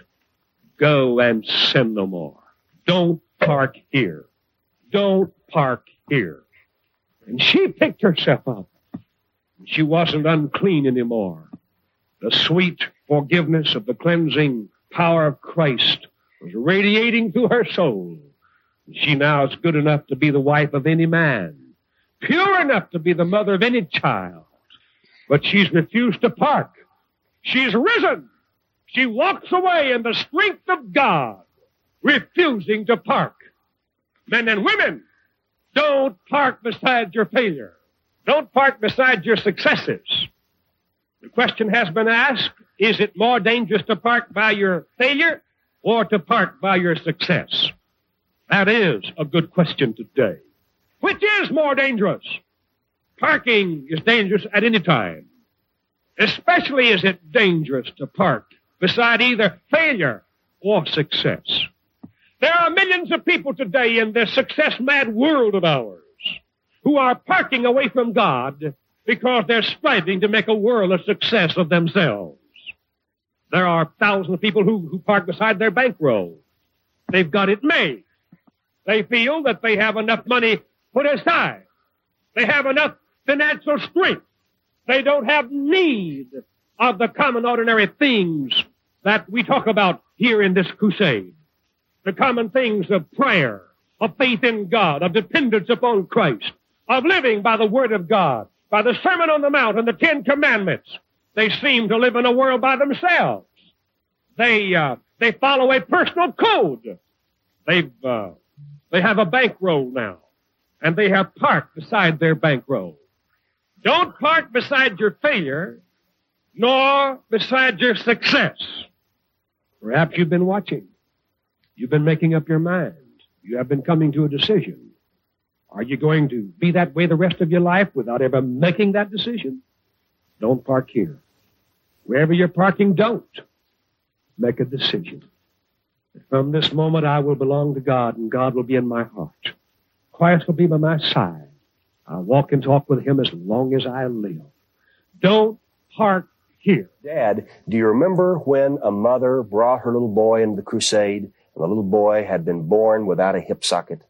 Go and sin no more. Don't park here. Don't park here. And she picked herself up. She wasn't unclean anymore. The sweet forgiveness of the cleansing power of Christ was radiating through her soul. She now is good enough to be the wife of any man, pure enough to be the mother of any child. But she's refused to park. She's risen. She walks away in the strength of God, refusing to park. Men and women, don't park beside your failure. Don't park beside your successes. The question has been asked, is it more dangerous to park by your failure or to park by your success? That is a good question today. Which is more dangerous? Parking is dangerous at any time. Especially is it dangerous to park beside either failure or success. There are millions of people today in this success-mad world of ours who are parking away from God because they're striving to make a world of success of themselves. There are thousands of people who, who park beside their bankroll. They've got it made. They feel that they have enough money put aside. They have enough financial strength. They don't have need of the common ordinary things that we talk about here in this crusade. The common things of prayer, of faith in God, of dependence upon Christ, of living by the Word of God, by the Sermon on the Mount and the Ten Commandments. They seem to live in a world by themselves. They, uh, they follow a personal code. They've, uh, they have a bankroll now, and they have parked beside their bankroll. Don't park beside your failure, nor beside your success. Perhaps you've been watching. You've been making up your mind. You have been coming to a decision. Are you going to be that way the rest of your life without ever making that decision? Don't park here. Wherever you're parking, don't. Make a decision. From this moment, I will belong to God, and God will be in my heart. Christ will be by my side. I'll walk and talk with him as long as I live. Don't park here. Dad, do you remember when a mother brought her little boy into the crusade, and the little boy had been born without a hip socket?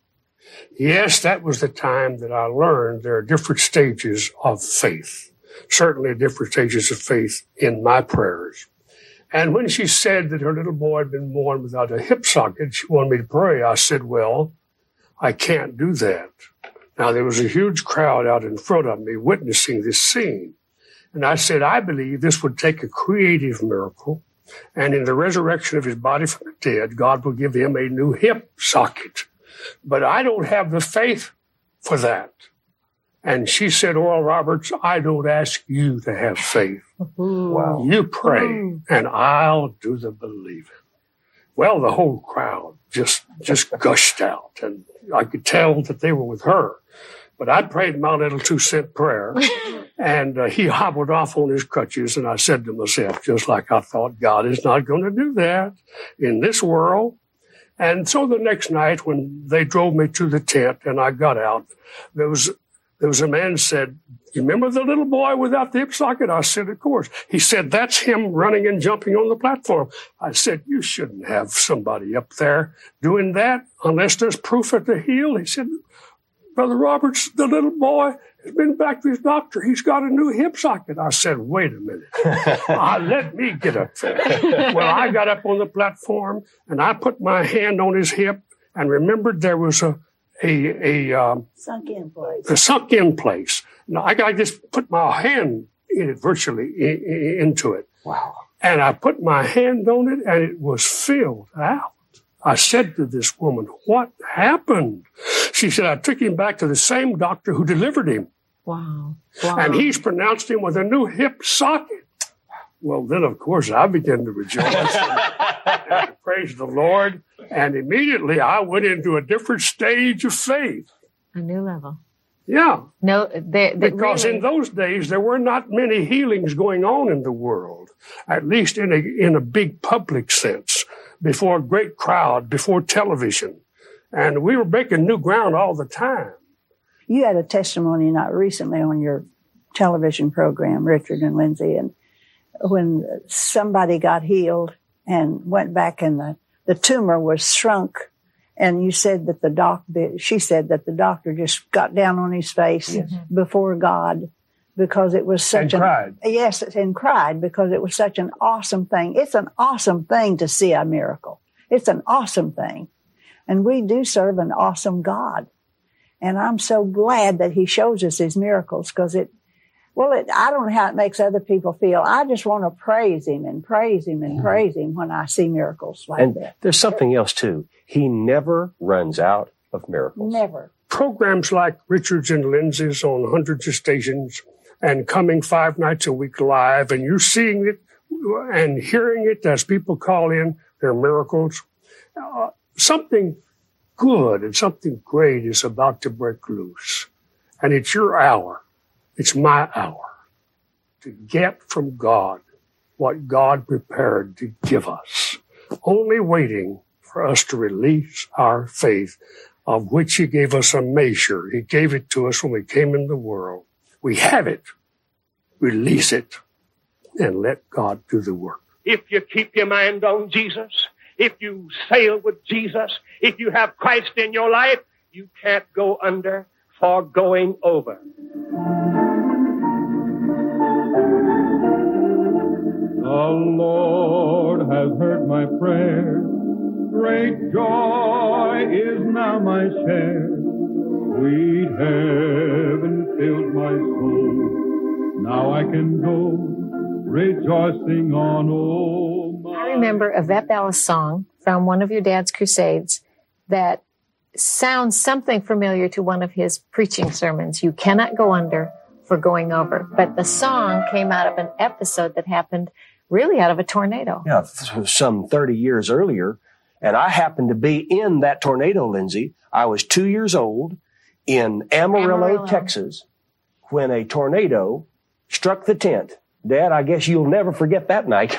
Yes, that was the time that I learned there are different stages of faith. Certainly different stages of faith in my prayers. And when she said that her little boy had been born without a hip socket, she wanted me to pray. I said, well, I can't do that. Now, there was a huge crowd out in front of me witnessing this scene. And I said, I believe this would take a creative miracle. And in the resurrection of his body from the dead, God will give him a new hip socket. But I don't have the faith for that. And she said, Oral Roberts, I don't ask you to have faith. Wow. You pray, and I'll do the believing. Well, the whole crowd just just gushed out, and I could tell that they were with her. But I prayed my little two-cent prayer, and uh, he hobbled off on his crutches, and I said to myself, just like I thought, God is not going to do that in this world. And so the next night when they drove me to the tent and I got out, there was there was a man said, you remember the little boy without the hip socket? I said, of course. He said, that's him running and jumping on the platform. I said, you shouldn't have somebody up there doing that unless there's proof at the heel. He said, Brother Roberts, the little boy has been back to his doctor. He's got a new hip socket. I said, wait a minute. uh, let me get up there. Well, I got up on the platform, and I put my hand on his hip and remembered there was a a, a um, sunk in place. A sunk in place. Now, I, I just put my hand in it, virtually in, in, into it. Wow. And I put my hand on it, and it was filled out. I said to this woman, what happened? She said, I took him back to the same doctor who delivered him. Wow. Wow. And he's pronounced him with a new hip socket. Well, then, of course, I began to rejoice and, and praise the Lord. And immediately I went into a different stage of faith. A new level. Yeah. No, they, they because really... in those days, there were not many healings going on in the world, at least in a, in a big public sense, before a great crowd, before television. And we were breaking new ground all the time. You had a testimony not recently on your television program, Richard and Lindsay, and when somebody got healed and went back and the, the tumor was shrunk, and you said that the doc, the, she said that the doctor just got down on his face yes. before God because it was such and an, cried. Yes, and cried because it was such an awesome thing. It's an awesome thing to see a miracle. It's an awesome thing. And we do serve an awesome God. And I'm so glad that he shows us his miracles because it, well, it, I don't know how it makes other people feel. I just want to praise him and praise him and praise him when I see miracles like and that. There's something else, too. He never runs out of miracles. Never. Programs like Richard's and Lindsay's on hundreds of stations and coming five nights a week live, and you're seeing it and hearing it as people call in their miracles. Uh, something good and something great is about to break loose. And it's your hour. It's my hour to get from God what God prepared to give us, only waiting for us to release our faith, of which he gave us a measure. He gave it to us when we came in the world. We have it. Release it and let God do the work. If you keep your mind on Jesus, if you sail with Jesus, if you have Christ in your life, you can't go under for going over. The Lord has heard my prayer. Great joy is now my share. Sweet heaven fills my soul. Now I can go rejoicing on all my... I remember a Vet Bellis song from one of your dad's crusades that sounds something familiar to one of his preaching sermons. You cannot go under for going over. But the song came out of an episode that happened really out of a tornado. Yeah, some thirty years earlier. And I happened to be in that tornado, Lindsay. I was two years old in Amarillo, Amarillo, Texas, when a tornado struck the tent. Dad, I guess you'll never forget that night.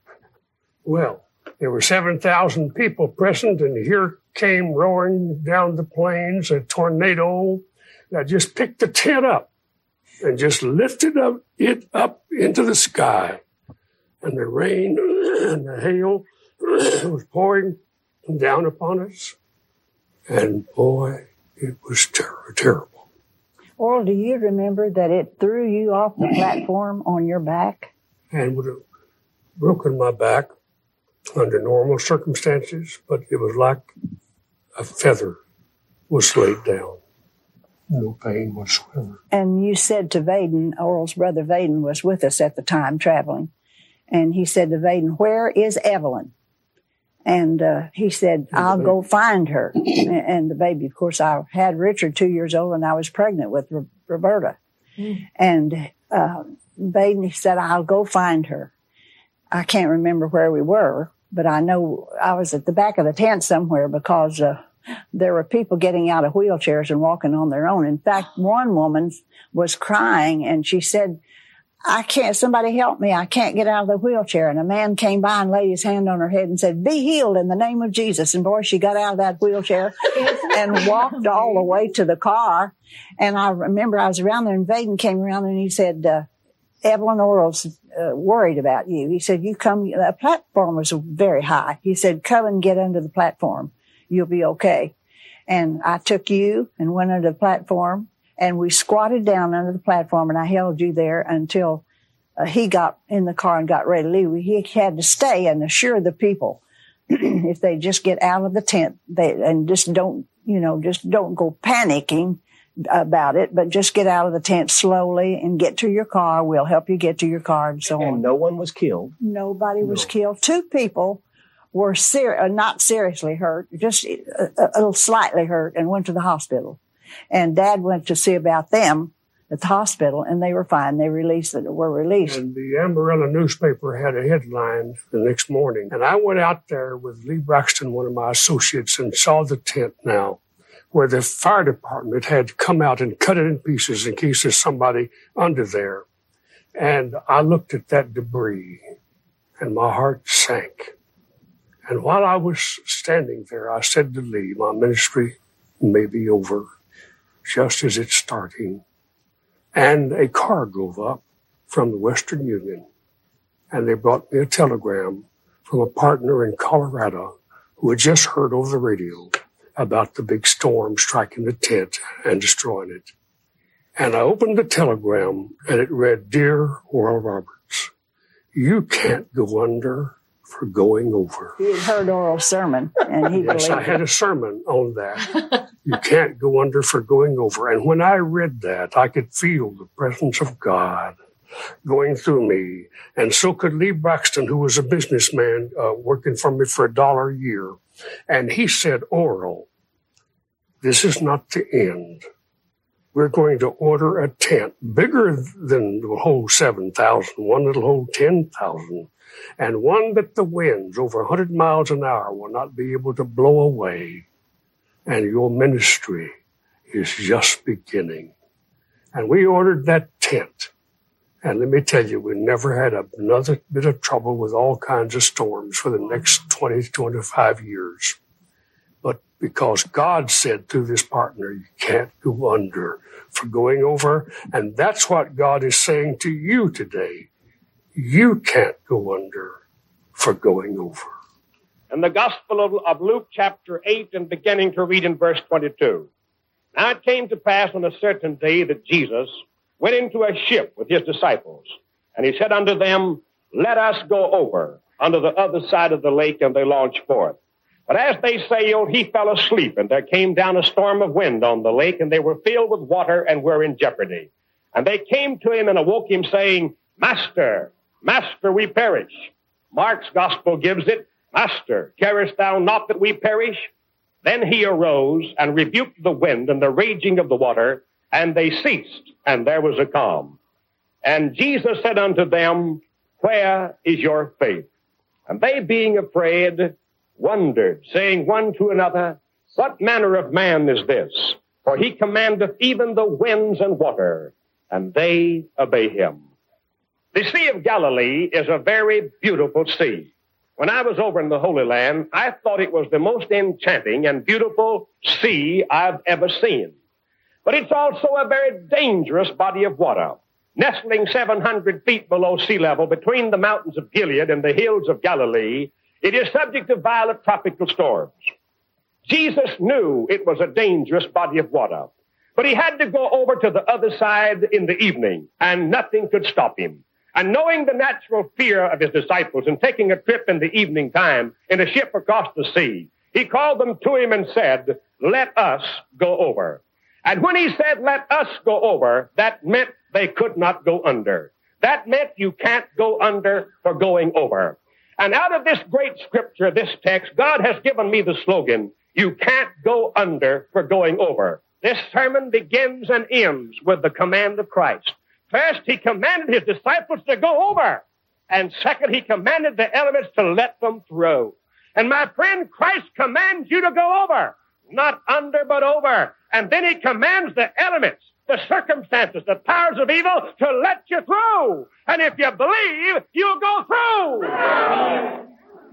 Well, there were seven thousand people present, and here came roaring down the plains a tornado that just picked the tent up and just lifted up, it up into the sky. And the rain and the hail was pouring down upon us. And boy, it was ter- terrible. Oral, do you remember that it threw you off the platform on your back? And would have broken my back under normal circumstances, but it was like a feather was laid down. No pain whatsoever. And you said to Vaden, Oral's brother Vaden was with us at the time traveling, and he said to Vaden, "Where is Evelyn?" And uh, he said, "I'll go find her." And the baby, of course, I had Richard two years old, and I was pregnant with Ro- Roberta. Mm. And uh, Vaden, he said, "I'll go find her." I can't remember where we were, but I know I was at the back of the tent somewhere because uh, there were people getting out of wheelchairs and walking on their own. In fact, one woman was crying, and she said, "I can't, somebody help me. I can't get out of the wheelchair." And a man came by and laid his hand on her head and said, "Be healed in the name of Jesus." And boy, she got out of that wheelchair and walked all the way to the car. And I remember I was around there, and Vaden came around and he said, uh, "Evelyn Oral's uh, worried about you." He said, "You come," the platform was very high. He said, "Come and get under the platform. You'll be okay." And I took you and went under the platform. And we squatted down under the platform, and I held you there until uh, he got in the car and got ready to leave. He had to stay and assure the people if they just get out of the tent, they, and just don't, you know, just don't go panicking about it, but just get out of the tent slowly and get to your car. We'll help you get to your car and so and on. And no one was killed. Nobody no. was killed. Two people were ser- uh, not seriously hurt, just a, a little slightly hurt, and went to the hospital. And Dad went to see about them at the hospital, and they were fine. They released it, were released. And the Amarillo newspaper had a headline the next morning. And I went out there with Lee Braxton, one of my associates, and saw the tent now, where the fire department had come out and cut it in pieces in case there's somebody under there. And I looked at that debris, and my heart sank. And while I was standing there, I said to Lee, my ministry may be over, just as it's starting. And a car drove up from the Western Union, and they brought me a telegram from a partner in Colorado who had just heard over the radio about the big storm striking the tent and destroying it. And I opened the telegram, and it read, "Dear Oral Roberts, you can't go under for going over." He had heard Oral's sermon, and he yes, believed I had it. a sermon on that. You can't go under for going over. And when I read that, I could feel the presence of God going through me. And so could Lee Braxton, who was a businessman uh, working for me for a dollar a year. And he said, "Oral, this is not the end. We're going to order a tent bigger than the whole seven thousand, one that'll hold ten thousand, and one that the winds over one hundred miles an hour will not be able to blow away. And your ministry is just beginning." And we ordered that tent. And let me tell you, we never had another bit of trouble with all kinds of storms for the next twenty, twenty-five years. But because God said through this partner, you can't go under for going over. And that's what God is saying to you today. You can't go under for going over. In the Gospel of, of Luke chapter eight and beginning to read in verse twenty-two. Now it came to pass on a certain day that Jesus went into a ship with his disciples. And he said unto them, let us go over unto the other side of the lake, and they launched forth. But as they sailed, he fell asleep, and there came down a storm of wind on the lake, and they were filled with water and were in jeopardy. And they came to him and awoke him, saying, Master, Master, we perish. Mark's gospel gives it, Master, carest thou not that we perish? Then he arose and rebuked the wind and the raging of the water, and they ceased, and there was a calm. And Jesus said unto them, where is your faith? And they, being afraid, wondered, saying one to another, what manner of man is this? For he commandeth even the winds and water, and they obey him. The Sea of Galilee is a very beautiful sea. When I was over in the Holy Land, I thought it was the most enchanting and beautiful sea I've ever seen. But it's also a very dangerous body of water. Nestling seven hundred feet below sea level between the mountains of Gilead and the hills of Galilee, it is subject to violent tropical storms. Jesus knew it was a dangerous body of water, but he had to go over to the other side in the evening, and nothing could stop him. And knowing the natural fear of his disciples and taking a trip in the evening time in a ship across the sea, he called them to him and said, let us go over. And when he said, let us go over, that meant they could not go under. That meant you can't go under for going over. And out of this great scripture, this text, God has given me the slogan, you can't go under for going over. This sermon begins and ends with the command of Christ. First, he commanded his disciples to go over. And second, he commanded the elements to let them through. And my friend, Christ commands you to go over. Not under, but over. And then he commands the elements, the circumstances, the powers of evil to let you through. And if you believe, you'll go through.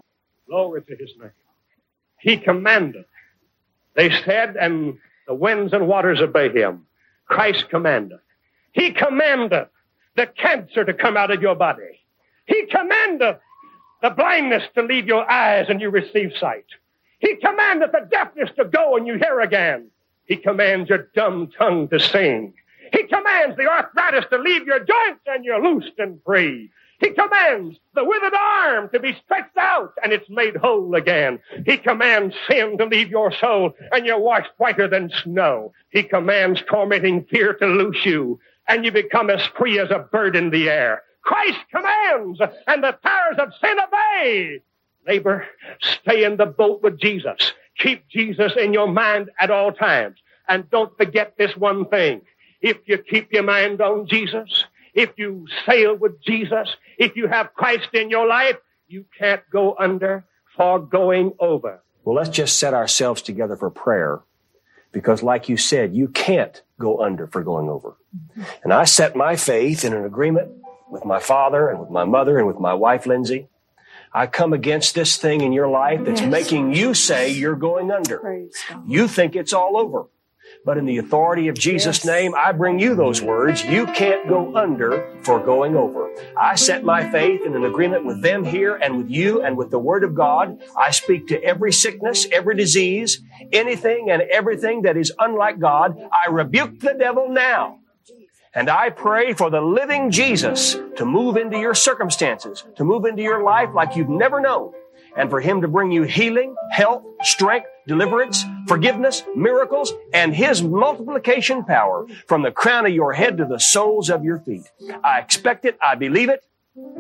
Glory to his name. He commanded. They said, and the winds and waters obey him. Christ commanded. He commanded the cancer to come out of your body. He commanded the blindness to leave your eyes and you receive sight. He commanded the deafness to go and you hear again. He commands your dumb tongue to sing. He commands the arthritis to leave your joints and you're loosed and free. He commands the withered arm to be stretched out and it's made whole again. He commands sin to leave your soul and you're washed whiter than snow. He commands tormenting fear to loose you and you become as free as a bird in the air. Christ commands and the powers of sin obey. Neighbor, stay in the boat with Jesus. Keep Jesus in your mind at all times. And don't forget this one thing. If you keep your mind on Jesus, if you sail with Jesus, if you have Christ in your life, you can't go under for going over. Well, let's just set ourselves together for prayer. Because like you said, you can't go under for going over. And I set my faith in an agreement with my father and with my mother and with my wife, Lindsay. I come against this thing in your life that's yes. making you say you're going under. You think it's all over. But in the authority of Jesus' yes. name, I bring you those words. You can't go under for going over. I set my faith in an agreement with them here and with you and with the Word of God. I speak to every sickness, every disease, anything and everything that is unlike God. I rebuke the devil now. And I pray for the living Jesus to move into your circumstances, to move into your life like you've never known, and for him to bring you healing, health, strength, deliverance, forgiveness, miracles, and his multiplication power from the crown of your head to the soles of your feet. I expect it. I believe it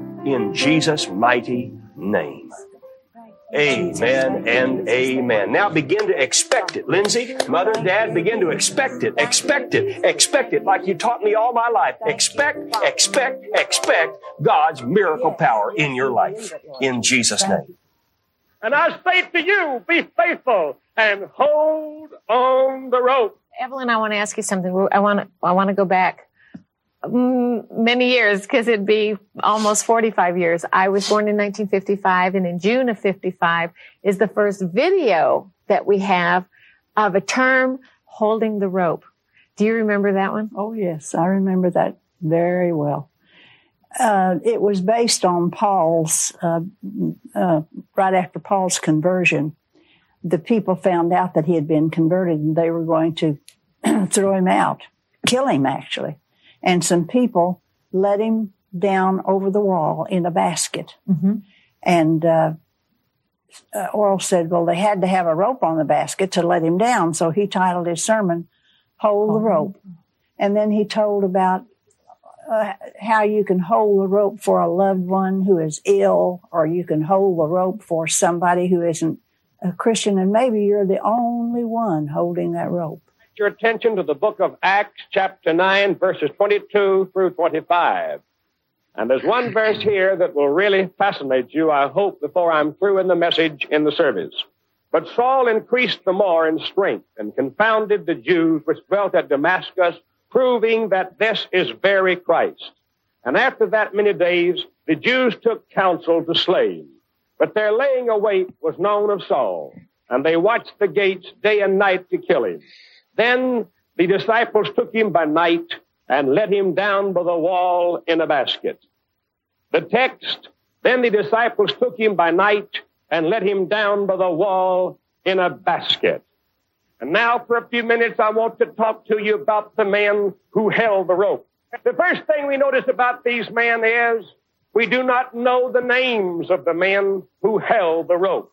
in Jesus' mighty name. Amen and amen. Now begin to expect it. Lindsay, Mother, Dad, begin to expect it. Expect it. Expect it like you taught me all my life. Expect, expect, expect God's miracle power in your life. In Jesus' name. And I say to you, be faithful and hold on the rope. Evelyn, I want to ask you something. I want to, I want to go back. mm, many years, because it'd be almost forty-five years. I was born in nineteen fifty-five, and in June of fifty-five is the first video that we have of a term, holding the rope. Do you remember that one? Oh, yes, I remember that very well. Uh, it was based on Paul's, uh, uh, right after Paul's conversion. The people found out that he had been converted, and they were going to throw him out, kill him, actually. And some people let him down over the wall in a basket. Mm-hmm. And uh, uh, Oral said, well, they had to have a rope on the basket to let him down. So he titled his sermon, Hold the Rope. And then he told about uh, how you can hold the rope for a loved one who is ill, or you can hold the rope for somebody who isn't a Christian, and maybe you're the only one holding that rope. Your attention to the book of Acts, chapter nine, verses twenty-two through twenty-five. And there's one verse here that will really fascinate you, I hope, before I'm through in the message in the service. But Saul increased the more in strength and confounded the Jews which dwelt at Damascus, proving that this is very Christ. And after that many days, the Jews took counsel to slay him. But their laying await was known of Saul, and they watched the gates day and night to kill him. Then the disciples took him by night and let him down by the wall in a basket. The text, then the disciples took him by night and let him down by the wall in a basket. And now for a few minutes I want to talk to you about the men who held the rope. The first thing we notice about these men is we do not know the names of the men who held the rope.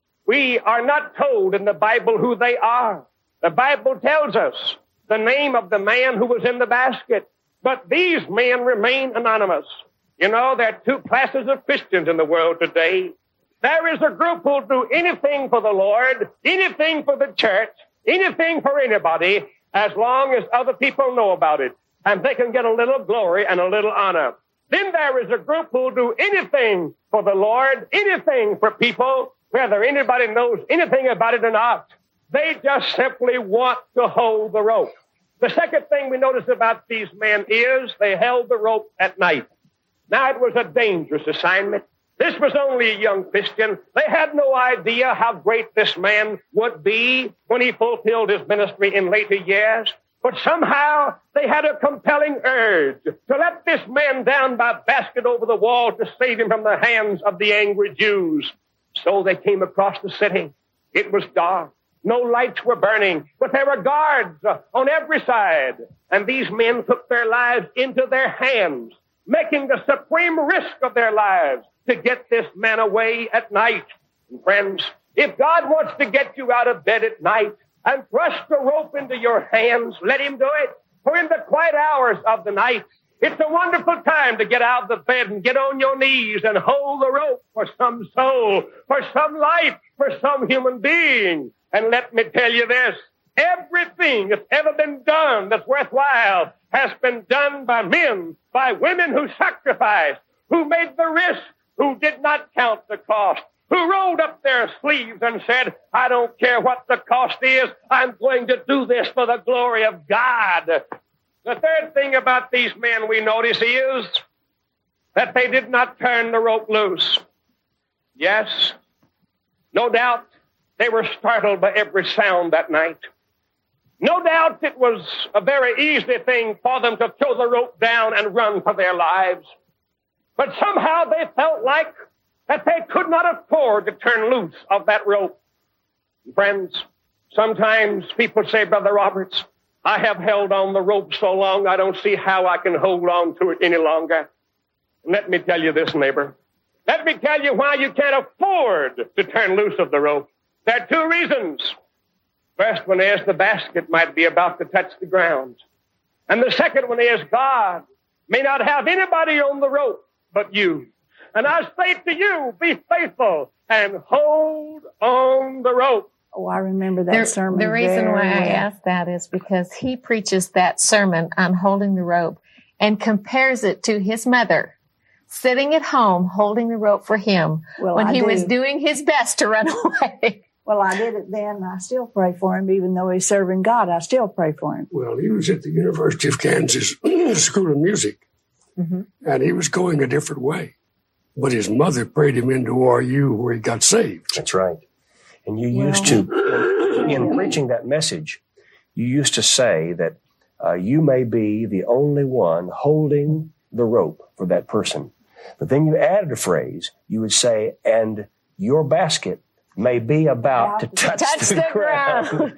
We are not told in the Bible who they are. The Bible tells us the name of the man who was in the basket, but these men remain anonymous. You know, there are two classes of Christians in the world today. There is a group who'll do anything for the Lord, anything for the church, anything for anybody, as long as other people know about it, and they can get a little glory and a little honor. Then there is a group who'll do anything for the Lord, anything for people, whether anybody knows anything about it or not. They just simply want to hold the rope. The second thing we notice about these men is they held the rope at night. Now, it was a dangerous assignment. This was only a young Christian. They had no idea how great this man would be when he fulfilled his ministry in later years. But somehow they had a compelling urge to let this man down by basket over the wall to save him from the hands of the angry Jews. So they came across the city. It was dark. No lights were burning, but there were guards on every side. And these men took their lives into their hands, making the supreme risk of their lives to get this man away at night. And friends, if God wants to get you out of bed at night and thrust a rope into your hands, let him do it. For in the quiet hours of the night, it's a wonderful time to get out of the bed and get on your knees and hold the rope for some soul, for some life, for some human being. And let me tell you this, everything that's ever been done that's worthwhile has been done by men, by women who sacrificed, who made the risk, who did not count the cost, who rolled up their sleeves and said, I don't care what the cost is, I'm going to do this for the glory of God. The third thing about these men we notice is that they did not turn the rope loose. Yes, no doubt they were startled by every sound that night. No doubt it was a very easy thing for them to throw the rope down and run for their lives. But somehow they felt like that they could not afford to turn loose of that rope. Friends, sometimes people say, Brother Roberts, I have held on the rope so long, I don't see how I can hold on to it any longer. And let me tell you this, neighbor. Let me tell you why you can't afford to turn loose of the rope. There are two reasons. First one is the basket might be about to touch the ground. And the second one is God may not have anybody on the rope but you. And I say to you, be faithful and hold on the rope. Oh, I remember that the, sermon. The reason very why well. I asked that is because he preaches that sermon on holding the rope and compares it to his mother sitting at home holding the rope for him well, when I he do. was doing his best to run away. Well, I did it then, and I still pray for him, even though he's serving God. I still pray for him. Well, he was at the University of Kansas School of Music, mm-hmm. and he was going a different way. But his mother prayed him into O R U where he got saved. That's right. And you Well- used to, in, in preaching that message, you used to say that uh, you may be the only one holding the rope for that person. But then you added a phrase. You would say, and your basket may be about to touch, Touch the, the ground.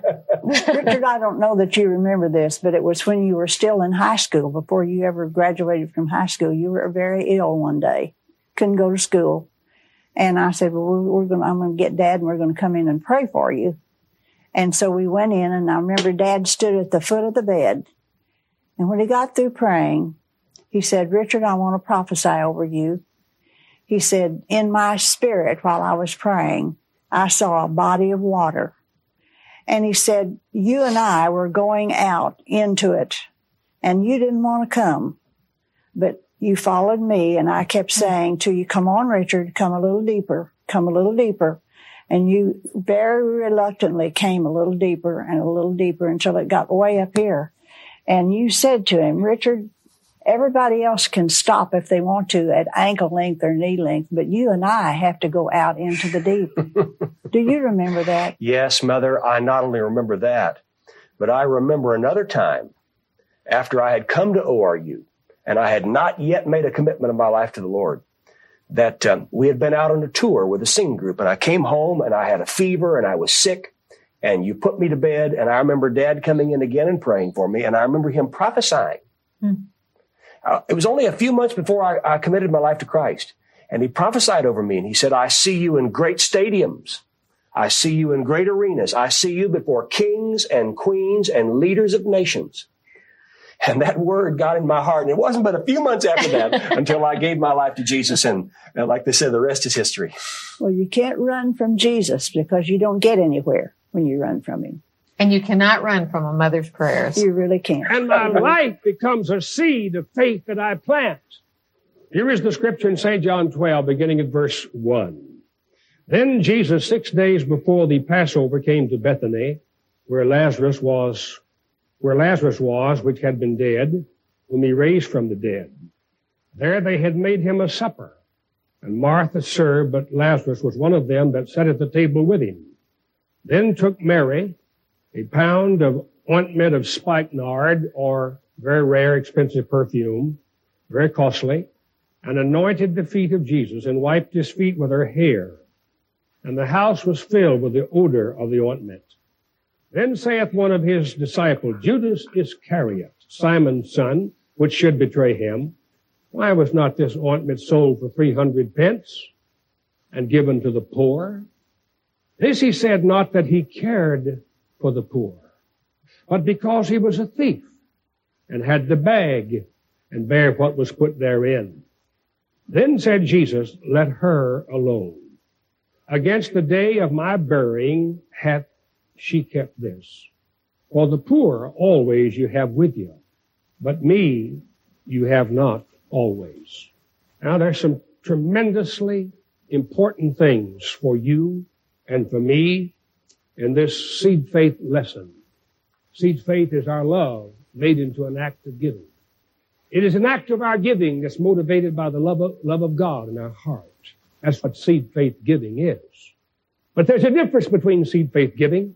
Richard, I don't know that you remember this, but it was when you were still in high school, before you ever graduated from high school. You were very ill one day, couldn't go to school. And I said, well, we're going I'm going to get Dad and we're going to come in and pray for you. And so we went in, and I remember Dad stood at the foot of the bed. And when he got through praying, he said, Richard, I want to prophesy over you. He said, in my spirit, while I was praying, I saw a body of water. And he said, you and I were going out into it, and you didn't want to come, but you followed me, and I kept saying to you, come on, Richard, come a little deeper, come a little deeper. And you very reluctantly came a little deeper and a little deeper until it got way up here. And you said to him, Richard, everybody else can stop if they want to at ankle length or knee length, but you and I have to go out into the deep. Do you remember that? Yes, Mother, I not only remember that, but I remember another time after I had come to O R U and I had not yet made a commitment of my life to the Lord, that um, we had been out on a tour with a singing group, and I came home and I had a fever and I was sick, and you put me to bed, and I remember Dad coming in again and praying for me, and I remember him prophesying. Hmm. Uh, it was only a few months before I, I committed my life to Christ, and he prophesied over me, and he said, I see you in great stadiums. I see you in great arenas. I see you before kings and queens and leaders of nations. And that word got in my heart. And it wasn't but a few months after that until I gave my life to Jesus. And, and like they said, the rest is history. Well, you can't run from Jesus because you don't get anywhere when you run from him. And you cannot run from a mother's prayers. You really can't. And my life becomes a seed of faith that I plant. Here is the scripture in Saint John twelve, beginning at verse one. Then Jesus, six days before the Passover, came to Bethany, where Lazarus was where Lazarus was, which had been dead, whom he raised from the dead. There they had made him a supper, and Martha served, but Lazarus was one of them that sat at the table with him. Then took Mary a pound of ointment of spikenard, or very rare, expensive perfume, very costly, and anointed the feet of Jesus, and wiped his feet with her hair. And the house was filled with the odor of the ointment. Then saith one of his disciples, Judas Iscariot, Simon's son, which should betray him, why was not this ointment sold for three hundred pence and given to the poor? This he said not that he cared for the poor, but because he was a thief and had the bag and bare what was put therein. Then said Jesus, let her alone. Against the day of my burying hath she kept this. For the poor always you have with you, but me you have not always. Now there's some tremendously important things for you and for me in this seed faith lesson. Seed faith is our love made into an act of giving. It is an act of our giving that's motivated by the love of, love of God in our heart. That's what seed faith giving is. But there's a difference between seed faith giving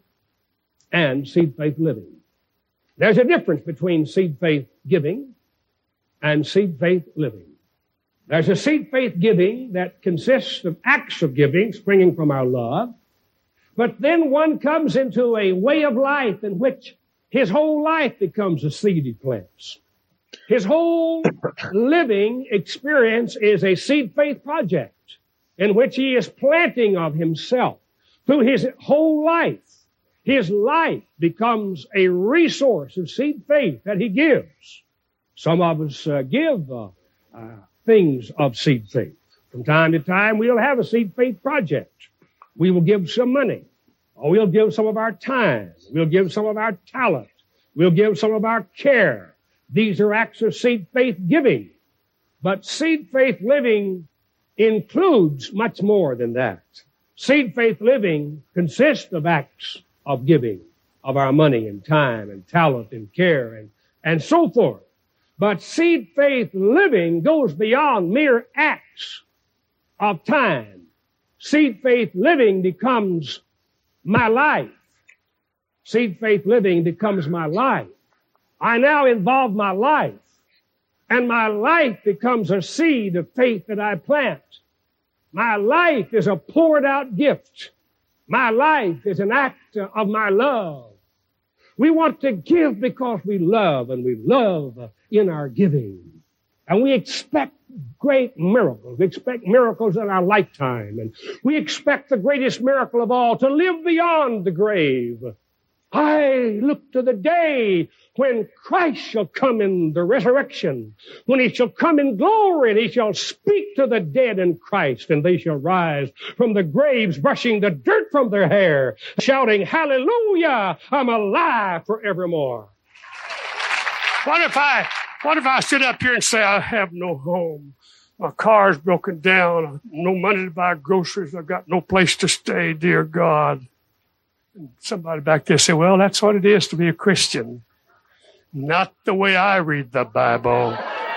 and seed faith living. There's a difference between seed faith giving and seed faith living. There's a seed faith giving that consists of acts of giving springing from our love, but then one comes into a way of life in which his whole life becomes a seed he plants. His whole living experience is a seed faith project in which he is planting of himself through his whole life. His life becomes a resource of seed faith that he gives. Some of us uh, give uh, uh, things of seed faith. From time to time, we'll have a seed faith project. We will give some money, or we'll give some of our time. We'll give some of our talent. We'll give some of our care. These are acts of seed faith giving. But seed faith living includes much more than that. Seed faith living consists of acts of giving of our money and time and talent and care and, and so forth. But seed faith living goes beyond mere acts of time. Seed faith living becomes my life. Seed faith living becomes my life. I now involve my life, and my life becomes a seed of faith that I plant. My life is a poured out gift. My life is an act of my love. We want to give because we love, and we love in our giving. And we expect great miracles. We expect miracles in our lifetime. And we expect the greatest miracle of all, to live beyond the grave. I look to the day when Christ shall come in the resurrection, when he shall come in glory, and he shall speak to the dead in Christ, and they shall rise from the graves, brushing the dirt from their hair, shouting, hallelujah, I'm alive forevermore. What if I, what if I stood up here and say, I have no home? My car's broken down. No money to buy groceries. I've got no place to stay, dear God. And somebody back there say, well, that's what it is to be a Christian. Not the way I read the Bible.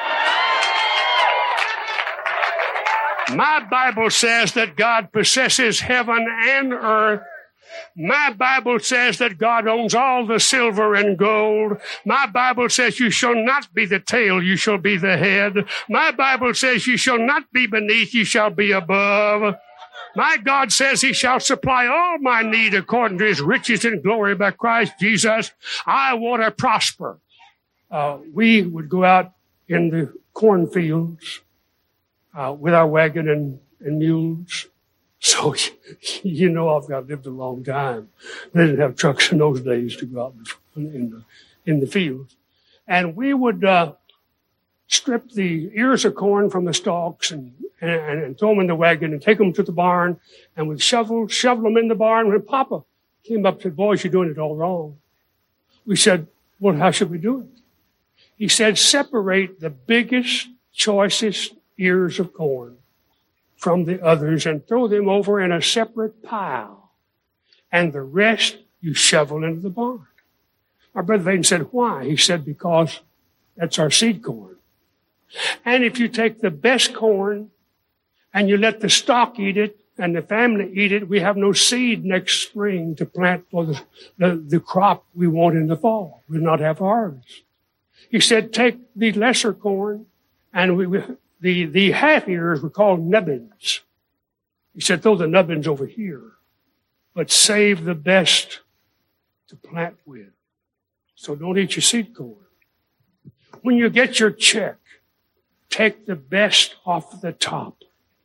My Bible says that God possesses heaven and earth. My Bible says that God owns all the silver and gold. My Bible says you shall not be the tail, you shall be the head. My Bible says you shall not be beneath, you shall be above. My God says he shall supply all my need according to his riches and glory by Christ Jesus. I want to prosper. Uh, we would go out in the cornfields uh, with our wagon and, and mules. So, you know, I've got lived a long time. They didn't have trucks in those days to go out in the, in the fields. And we would uh, strip the ears of corn from the stalks and And, and throw them in the wagon and take them to the barn, and we'd shovel, shovel them in the barn. When Papa came up and said, boys, you're doing it all wrong. We said, well, how should we do it? He said, separate the biggest, choicest ears of corn from the others and throw them over in a separate pile. And the rest you shovel into the barn. Our brother Vaden said, why? He said, because that's our seed corn. And if you take the best corn and you let the stock eat it and the family eat it, we have no seed next spring to plant for the, the, the crop we want in the fall. We'll not have harvest. He said, take the lesser corn, and we, we, the, the half ears were called nubbins. He said, throw the nubbins over here, but save the best to plant with. So don't eat your seed corn. When you get your check, take the best off the top.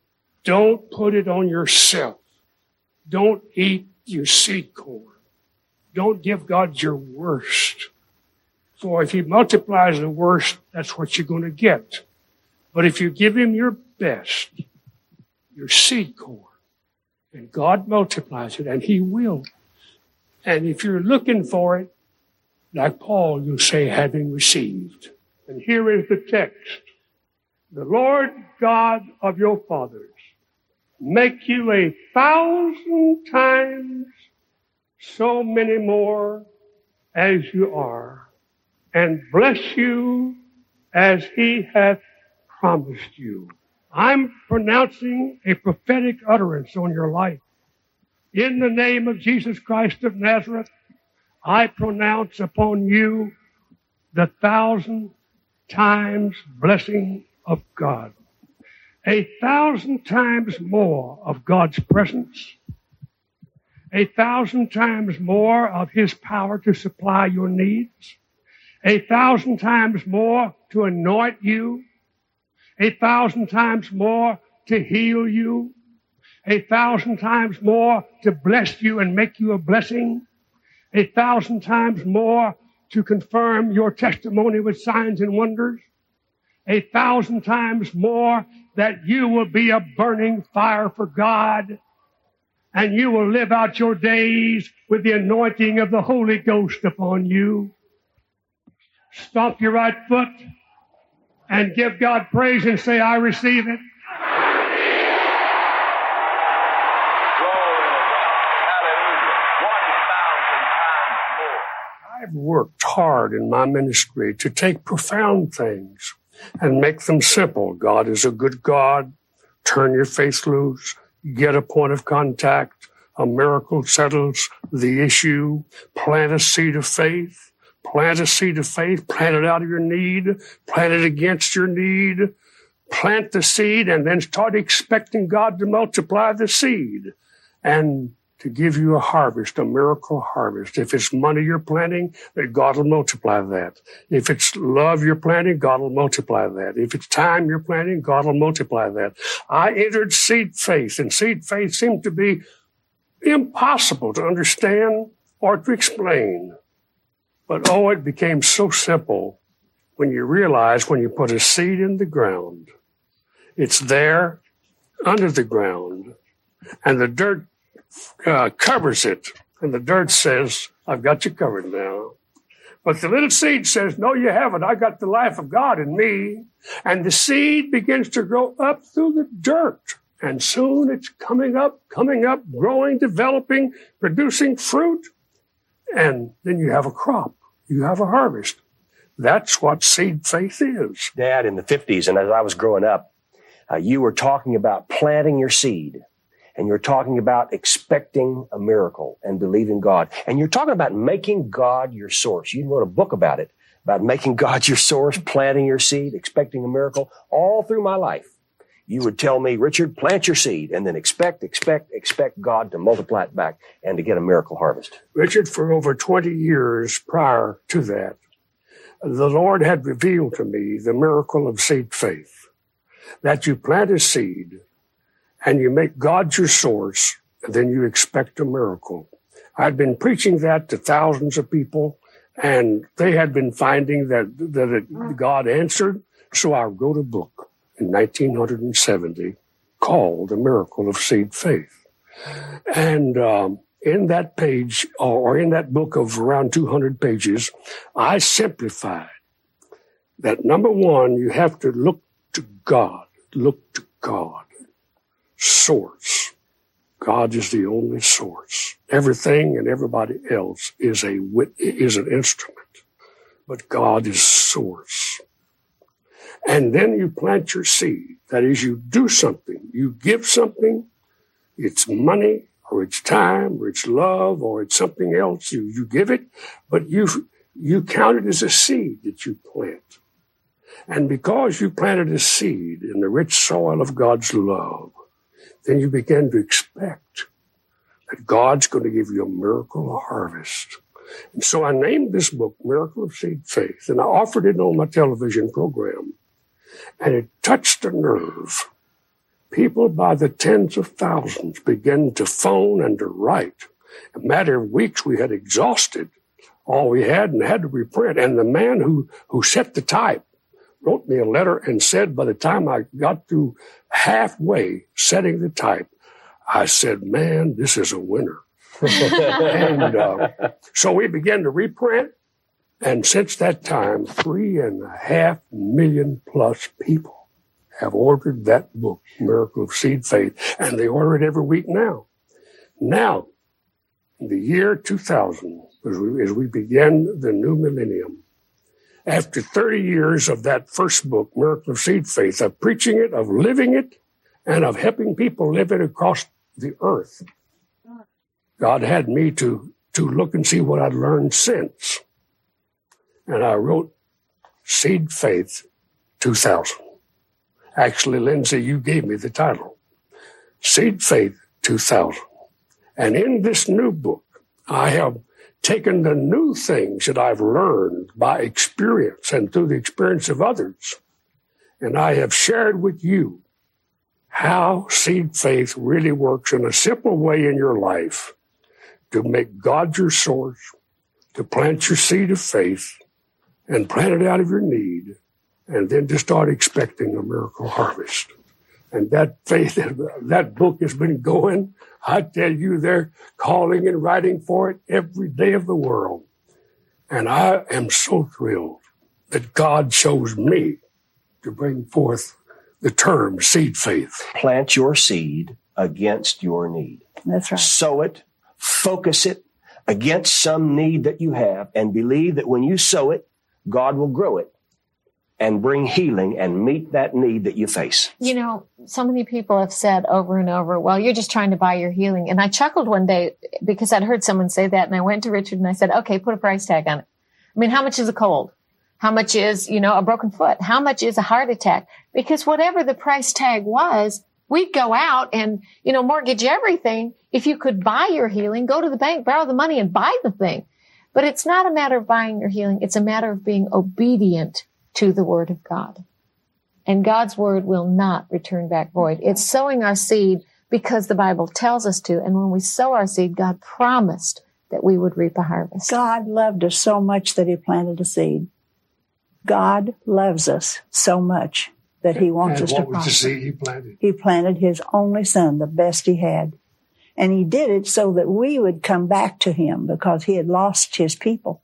Don't put it on yourself. Don't eat your seed corn. Don't give God your worst. For if he multiplies the worst, that's what you're going to get. But if you give him your best, your seed corn, and God multiplies it, and he will. And if you're looking for it, like Paul, you'll say, having received. And here is the text. The Lord God of your fathers make you a thousand times so many more as you are, and bless you as he hath promised you. I'm pronouncing a prophetic utterance on your life. In the name of Jesus Christ of Nazareth, I pronounce upon you the thousand times blessing of God. A thousand times more of God's presence. A thousand times more of his power to supply your needs. A thousand times more to anoint you. A thousand times more to heal you. A thousand times more to bless you and make you a blessing. A thousand times more to confirm your testimony with signs and wonders. A thousand times more that you will be a burning fire for God, and you will live out your days with the anointing of the Holy Ghost upon you. Stomp your right foot and give God praise and say, I receive it. I've worked hard in my ministry to take profound things and make them simple. God is a good God. Turn your faith loose. Get a point of contact. A miracle settles the issue. Plant a seed of faith. Plant a seed of faith. Plant it out of your need. Plant it against your need. Plant the seed and then start expecting God to multiply the seed and to give you a harvest, a miracle harvest. If it's money you're planting, then God will multiply that. If it's love you're planting, God will multiply that. If it's time you're planting, God will multiply that. I entered seed faith, and seed faith seemed to be impossible to understand or to explain. But oh, it became so simple when you realize when you put a seed in the ground, it's there under the ground, and the dirt Uh, covers it, and the dirt says, I've got you covered now. But the little seed says, no, you haven't. I got the life of God in me. And the seed begins to grow up through the dirt. And soon it's coming up, coming up, growing, developing, producing fruit. And then you have a crop. You have a harvest. That's what seed faith is. Dad, in the fifties, and as I was growing up, uh, you were talking about planting your seed. And you're talking about expecting a miracle and believing God. And you're talking about making God your source. You wrote a book about it, about making God your source, planting your seed, expecting a miracle. All through my life, you would tell me, Richard, plant your seed and then expect, expect, expect God to multiply it back and to get a miracle harvest. Richard, for over twenty years prior to that, the Lord had revealed to me the miracle of seed faith, that you plant a seed and you make God your source, and then you expect a miracle. I'd been preaching that to thousands of people, and they had been finding that, that it, God answered. So I wrote a book in nineteen seventy called The Miracle of Seed Faith. And um, in that page, or in that book of around two hundred pages, I simplified that, number one, you have to look to God, look to God. Source. God is the only source. Everything and everybody else is a is an instrument, but God is source. And then you plant your seed. That is, you do something. You give something. It's money, or it's time, or it's love, or it's something else. You you give it, but you you count it as a seed that you plant. And because you planted a seed in the rich soil of God's love, then you begin to expect that God's going to give you a miracle harvest. And so I named this book Miracle of Seed Faith, and I offered it on my television program. And it touched a nerve. People by the tens of thousands began to phone and to write. In a matter of weeks, we had exhausted all we had and had to reprint. And the man who, who set the type wrote me a letter and said, by the time I got through halfway setting the type, I said, man, this is a winner. and uh, so we began to reprint. And since that time, three and a half million plus people have ordered that book, Miracle of Seed Faith, and they order it every week now. Now, in the year two thousand, as we, as we began the new millennium, after thirty years of that first book, Miracle of Seed Faith, of preaching it, of living it, and of helping people live it across the earth, God had me to, to look and see what I'd learned since. And I wrote Seed Faith two thousand. Actually, Lindsay, you gave me the title. Seed Faith two thousand. And in this new book, I have taken the new things that I've learned by experience and through the experience of others, and I have shared with you how seed faith really works in a simple way in your life to make God your source, to plant your seed of faith and plant it out of your need, and then to start expecting a miracle harvest. And that faith, that book has been going. I tell you, they're calling and writing for it every day of the world. And I am so thrilled that God chose me to bring forth the term seed faith. Plant your seed against your need. That's right. Sow it, focus it, against some need that you have and believe that when you sow it, God will grow it and bring healing and meet that need that you face. You know, so many people have said over and over, well, you're just trying to buy your healing. And I chuckled one day because I'd heard someone say that, and I went to Richard and I said, okay, put a price tag on it. I mean, how much is a cold? How much is, you know, a broken foot? How much is a heart attack? Because whatever the price tag was, we'd go out and, you know, mortgage everything. If you could buy your healing, go to the bank, borrow the money, and buy the thing. But it's not a matter of buying your healing. It's a matter of being obedient to the word of God. And God's word will not return back void. It's sowing our seed because the Bible tells us to. And when we sow our seed, God promised that we would reap a harvest. God loved us so much that he planted a seed. God loves us so much that he wants and us what to was prosper. the seed he planted? He planted his only son, the best he had. And he did it so that we would come back to him because he had lost his people.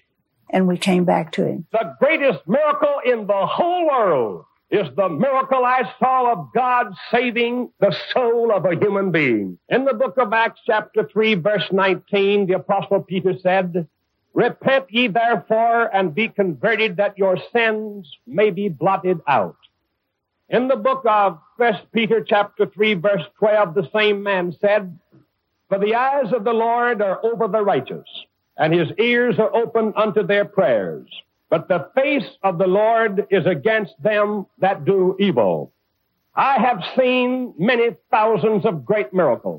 And we came back to him. The greatest miracle in the whole world is the miracle I saw of God saving the soul of a human being. In the book of Acts chapter three, verse nineteen, the apostle Peter said, "Repent ye therefore and be converted that your sins may be blotted out." In the book of First Peter chapter three, verse twelve, the same man said, "For the eyes of the Lord are over the righteous, and his ears are open unto their prayers. But the face of the Lord is against them that do evil." I have seen many thousands of great miracles.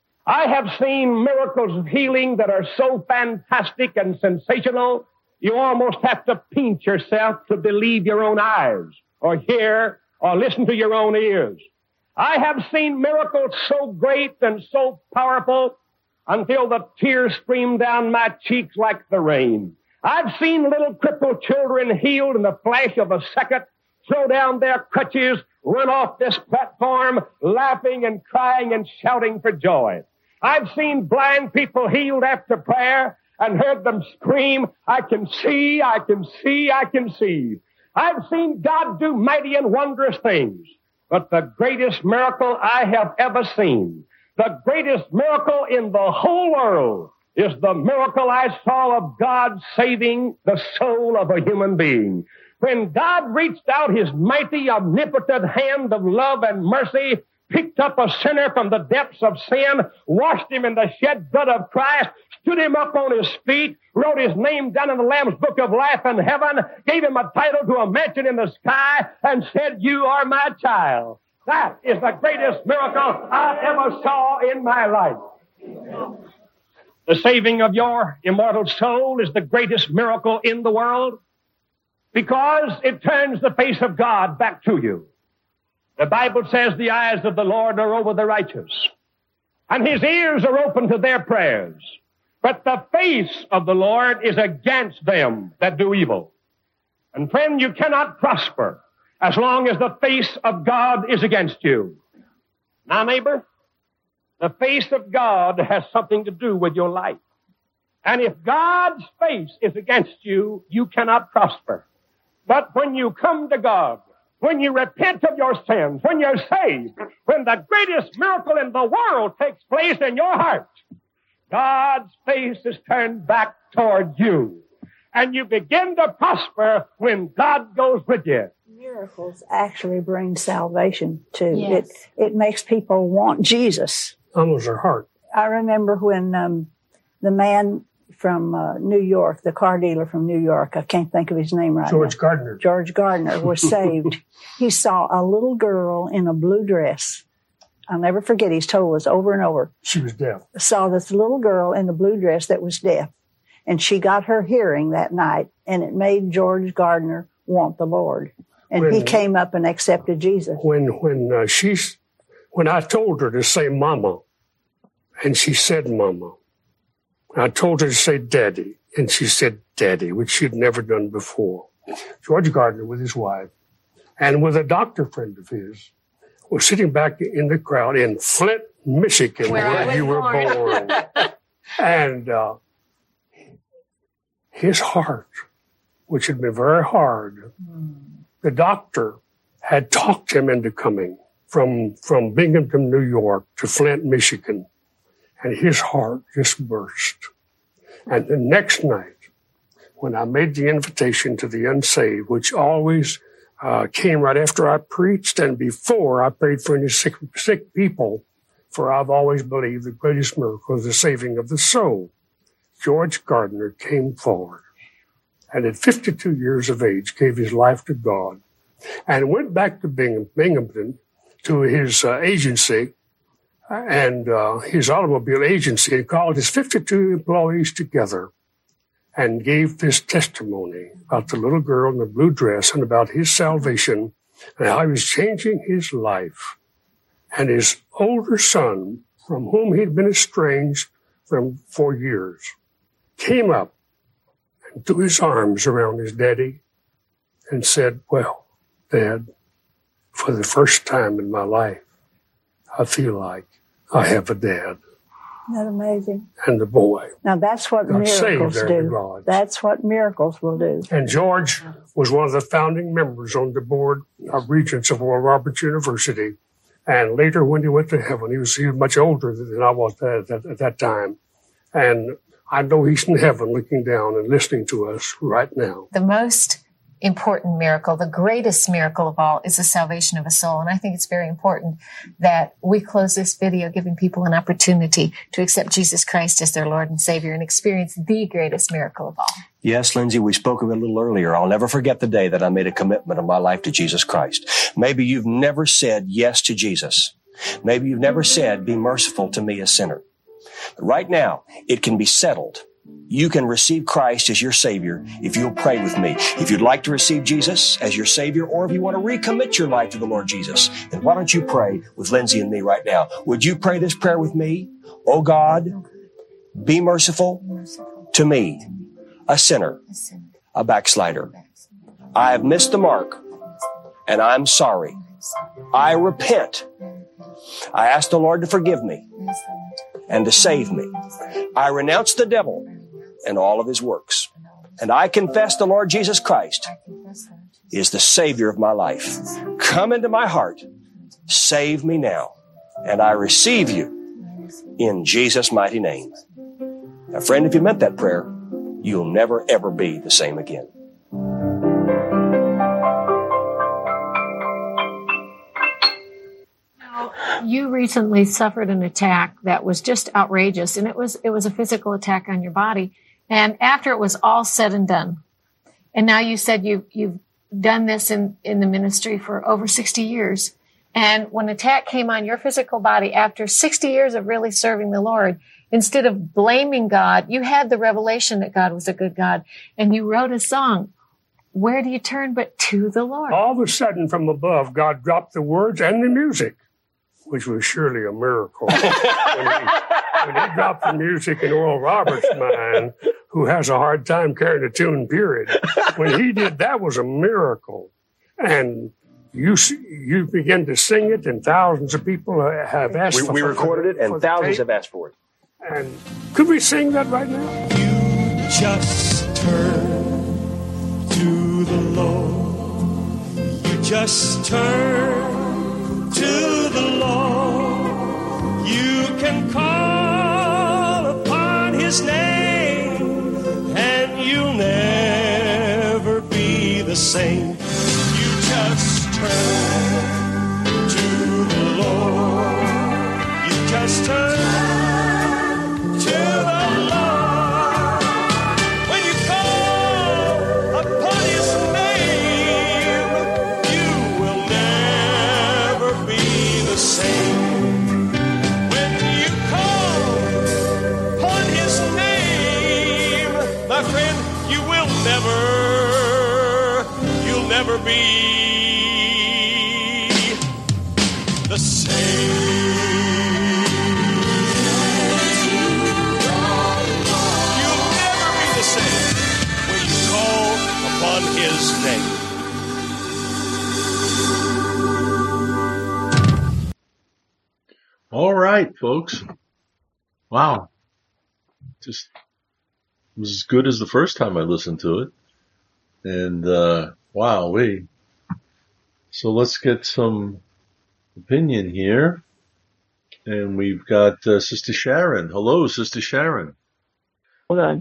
I have seen miracles of healing that are so fantastic and sensational, you almost have to pinch yourself to believe your own eyes, or hear, or listen to your own ears. I have seen miracles so great and so powerful until the tears stream down my cheeks like the rain. I've seen little crippled children healed in the flash of a second, throw down their crutches, run off this platform, laughing and crying and shouting for joy. I've seen blind people healed after prayer and heard them scream, "I can see, I can see, I can see." I've seen God do mighty and wondrous things. But the greatest miracle I have ever seen, the greatest miracle in the whole world, is the miracle I saw of God saving the soul of a human being. When God reached out his mighty, omnipotent hand of love and mercy, picked up a sinner from the depths of sin, washed him in the shed blood of Christ, stood him up on his feet, wrote his name down in the Lamb's Book of Life in heaven, gave him a title to a mansion in the sky, and said, "You are my child." That is the greatest miracle I ever saw in my life. The saving of your immortal soul is the greatest miracle in the world because it turns the face of God back to you. The Bible says the eyes of the Lord are over the righteous, and his ears are open to their prayers. But the face of the Lord is against them that do evil. And friend, you cannot prosper as long as the face of God is against you. Now, neighbor, the face of God has something to do with your life. And if God's face is against you, you cannot prosper. But when you come to God, when you repent of your sins, when you're saved, when the greatest miracle in the world takes place in your heart, God's face is turned back toward you. And you begin to prosper when God goes with you. Miracles actually bring salvation, too. Yes. It, it makes people want Jesus. Humbles their heart. I remember when um, the man from uh, New York, the car dealer from New York, I can't think of his name right George now. Gardner. George Gardner was saved. He saw a little girl in a blue dress. I'll never forget, he's told us over and over. She was deaf. Saw this little girl in a blue dress that was deaf. And she got her hearing that night, and it made George Gardner want the Lord. And When- he came up and accepted Jesus. When when uh, she's when I told her to say "Mama," and she said "Mama," I told her to say "Daddy," and she said "Daddy," which she'd never done before. George Gardner, with his wife and with a doctor friend of his, was sitting back in the crowd in Flint, Michigan, Where I where was you were born. born, and uh, his heart, which had been very hard. The doctor had talked him into coming from, from Binghamton, New York to Flint, Michigan. And his heart just burst. And the next night, when I made the invitation to the unsaved, which always uh, came right after I preached and before I prayed for any sick, sick people, for I've always believed the greatest miracle is the saving of the soul, George Gardner came forward and at fifty-two years of age gave his life to God and went back to Bingham, Binghamton to his uh, agency and uh, his automobile agency and called his fifty-two employees together and gave this testimony about the little girl in the blue dress and about his salvation and how he was changing his life. And his older son, from whom he'd been estranged from for years, came up and threw his arms around his daddy and said, well, Dad, for the first time in my life, I feel like I have a dad. Isn't that amazing? And the boy. Now that's what got saved miracles there in do. God. That's what miracles will do. And George was one of the founding members on the board of regents of Oral Roberts University. And later, when he went to heaven, he was, he was much older than I was at, at, at that time. And I know he's in heaven looking down and listening to us right now. The most important miracle, the greatest miracle of all, is the salvation of a soul. And I think it's very important that we close this video giving people an opportunity to accept Jesus Christ as their Lord and Savior and experience the greatest miracle of all. Yes, Lindsay, we spoke of it a little earlier. I'll never forget the day that I made a commitment of my life to Jesus Christ. Maybe you've never said yes to Jesus. Maybe you've never said, be merciful to me, a sinner. But right now, it can be settled. You can receive Christ as your Savior if you'll pray with me. If you'd like to receive Jesus as your Savior, or if you want to recommit your life to the Lord Jesus, then why don't you pray with Lindsay and me right now? Would you pray this prayer with me? Oh God, be merciful to me, a sinner, a backslider. I have missed the mark, and I'm sorry. I repent. I ask the Lord to forgive me and to save me. I renounce the devil and all of his works. And I confess the Lord Jesus Christ is the Savior of my life. Come into my heart. Save me now. And I receive you in Jesus' mighty name. Now, friend, if you meant that prayer, you'll never, ever be the same again. You recently suffered an attack that was just outrageous, and it was it was a physical attack on your body. And after it was all said and done, and now you said you you've done this in, in the ministry for over sixty years. And when attack came on your physical body after sixty years of really serving the Lord, instead of blaming God, you had the revelation that God was a good God, and you wrote a song. Where do you turn but to the Lord? All of a sudden from above, God dropped the words and the music, which was surely a miracle. when, he, when he dropped the music in Oral Roberts' mind, who has a hard time carrying a tune, period. When he did, that was a miracle. And you you begin to sing it, and thousands of people have asked we, for it. We recorded it, and thousands have asked for it. And could we sing that right now? You just turn to the Lord. You just turn to the Lord. You can call upon his name, and you'll never be the same. You just turn to the Lord. You just turn to the Lord. When you call upon his name, you will never be the same. When you call upon his name, my friend, you will never, you'll never be the same. Upon his name. All right, folks. Wow. Just was as good as the first time I listened to it. And, uh, wow, we. So let's get some opinion here. And we've got uh, Sister Sharon. Hello, Sister Sharon. Hold on.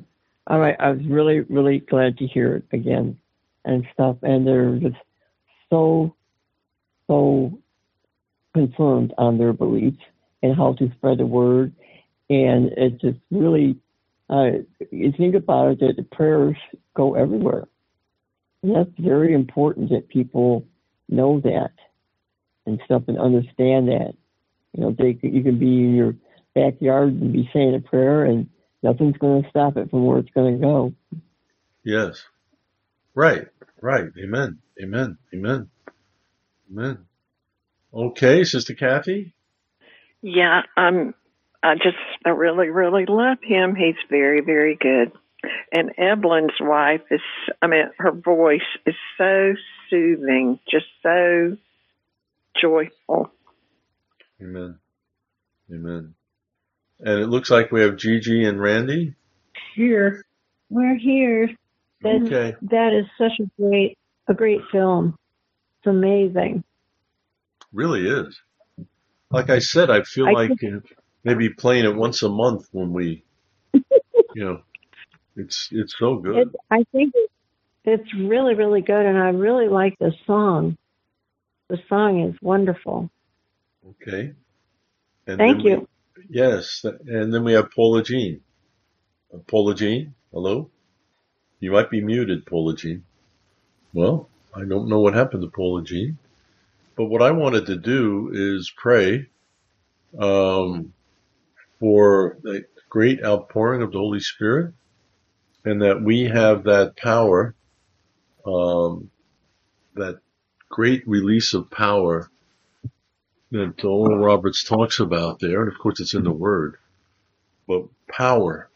All right, I was really, really glad to hear it again and stuff. And they're just so, so confirmed on their beliefs and how to spread the word. And it's just really, uh, you think about it, that the prayers go everywhere. And that's very important that people know that and stuff and understand that. You know, they, you can be in your backyard and be saying a prayer and nothing's going to stop it from where it's going to go. Yes. Right. Right. Amen. Amen. Amen. Amen. Okay, Sister Kathy? Yeah, um, I just, I really, really love him. He's very, very good. And Evelyn's wife is, I mean, her voice is so soothing, just so joyful. Amen. Amen. And it looks like we have Gigi and Randy. Here. We're here. That, okay. That is such a great, a great film. It's amazing. Really is. Like I said, I feel I like think, uh, maybe playing it once a month when we, you know, it's it's so good. it, I think it, it's really, really good, and I really like the song. The song is wonderful. Okay. And Thank then you. We, yes, and then we have Paula Jean. Uh, Paula Jean, hello? You might be muted, Paula Jean. Well, I don't know what happened to Paula Jean. But what I wanted to do is pray um, for the great outpouring of the Holy Spirit, and that we have that power, um, that great release of power that Oral Roberts talks about there, and of course it's in the Word, but power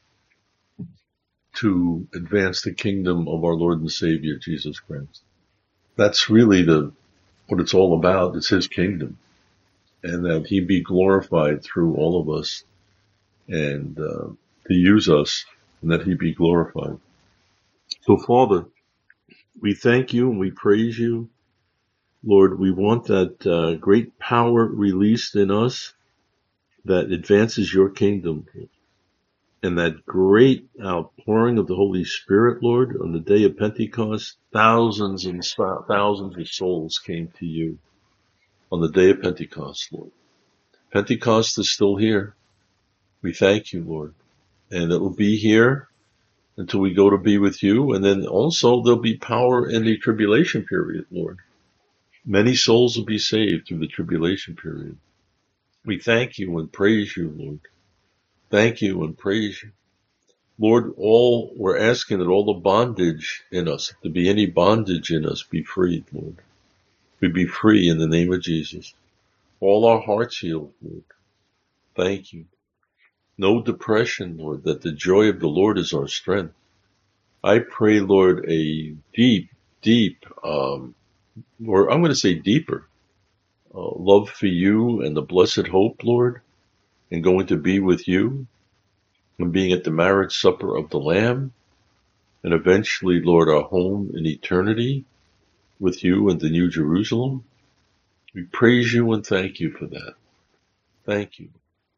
to advance the kingdom of our Lord and Savior, Jesus Christ. That's really the what it's all about. It's His kingdom, and that He be glorified through all of us, and uh, to use us, and that He be glorified. So, Father, we thank You and we praise You. Lord, we want that uh, great power released in us that advances Your kingdom, and that great outpouring of the Holy Spirit, Lord, on the day of Pentecost. Thousands and thousands of souls came to You on the day of Pentecost, Lord. Pentecost is still here. We thank You, Lord. And it will be here until we go to be with You. And then also there'll be power in the tribulation period, Lord. Many souls will be saved through the tribulation period. We thank You and praise You, Lord. Thank You and praise You. Lord, all we're asking that all the bondage in us, if there be any bondage in us, be freed, Lord. We be free in the name of Jesus. All our hearts healed, Lord. Thank You. No depression, Lord, that the joy of the Lord is our strength. I pray, Lord, a deep, deep, um, or I'm going to say deeper, uh, love for You and the blessed hope, Lord, and going to be with You, and being at the marriage supper of the Lamb, and eventually, Lord, our home in eternity with You in the New Jerusalem. We praise You and thank You for that. Thank You.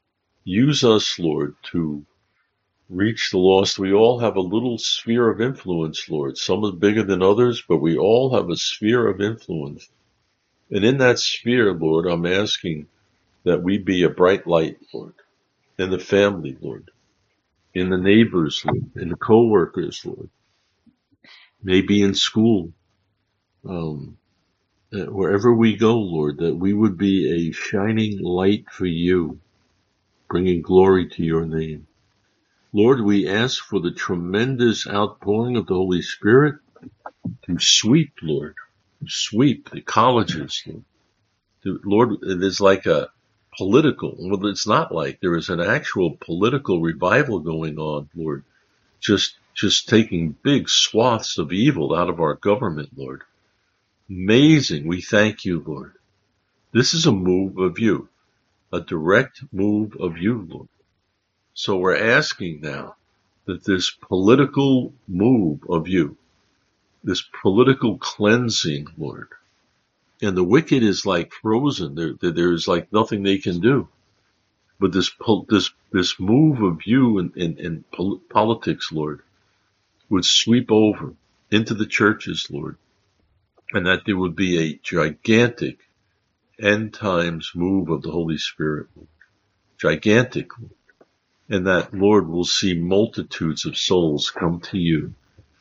Use us, Lord, to reach the lost. We all have a little sphere of influence, Lord. Some are bigger than others, but we all have a sphere of influence. And in that sphere, Lord, I'm asking that we be a bright light, Lord, in the family, Lord, in the neighbors, Lord, in the co-workers, Lord, maybe in school, um, wherever we go, Lord, that we would be a shining light for You, bringing glory to Your name. Lord, we ask for the tremendous outpouring of the Holy Spirit to sweep, Lord, to sweep the colleges, Lord. To, Lord, it is like a political, well, it's not like, there is an actual political revival going on, Lord, just, just taking big swaths of evil out of our government, Lord. Amazing. We thank You, Lord. This is a move of You, a direct move of You, Lord. So we're asking now that this political move of You, this political cleansing, Lord, and the wicked is like frozen. There, there, there's like nothing they can do. But this, this, this move of You in, in, in politics, Lord, would sweep over into the churches, Lord, and that there would be a gigantic end times move of the Holy Spirit, Lord. Gigantic, Lord. And that, Lord, will see multitudes of souls come to you,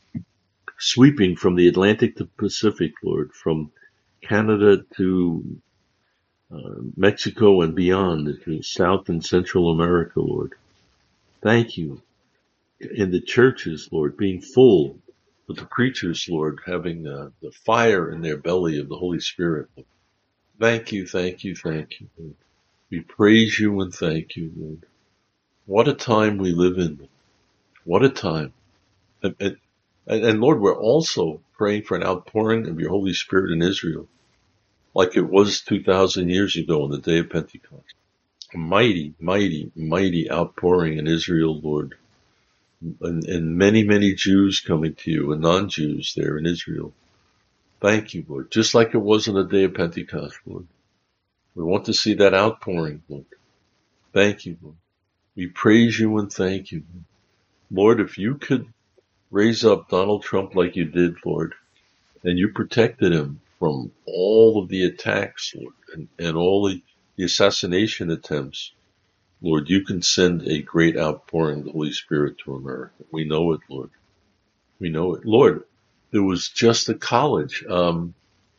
sweeping from the Atlantic to Pacific, Lord, from Canada to uh, Mexico and beyond, to South and Central America, Lord. Thank you. In the churches, Lord, being full with the preachers, Lord, having uh, the fire in their belly of the Holy Spirit. Thank you, thank you, thank you, Lord. We praise you and thank you, Lord. What a time we live in. What a time. And, and, and Lord, we're also praying for an outpouring of your Holy Spirit in Israel, like it was two thousand years ago on the day of Pentecost. A mighty, mighty, mighty outpouring in Israel, Lord. And, and many, many Jews coming to you and non-Jews there in Israel. Thank you, Lord. Just like it was on the day of Pentecost, Lord. We want to see that outpouring, Lord. Thank you, Lord. We praise you and thank you. Lord, if you could raise up Donald Trump like you did, Lord, and you protected him from all of the attacks, Lord, and, and all the, the assassination attempts, Lord, you can send a great outpouring of the Holy Spirit to America. We know it, Lord. We know it. Lord, there was just a college. Um,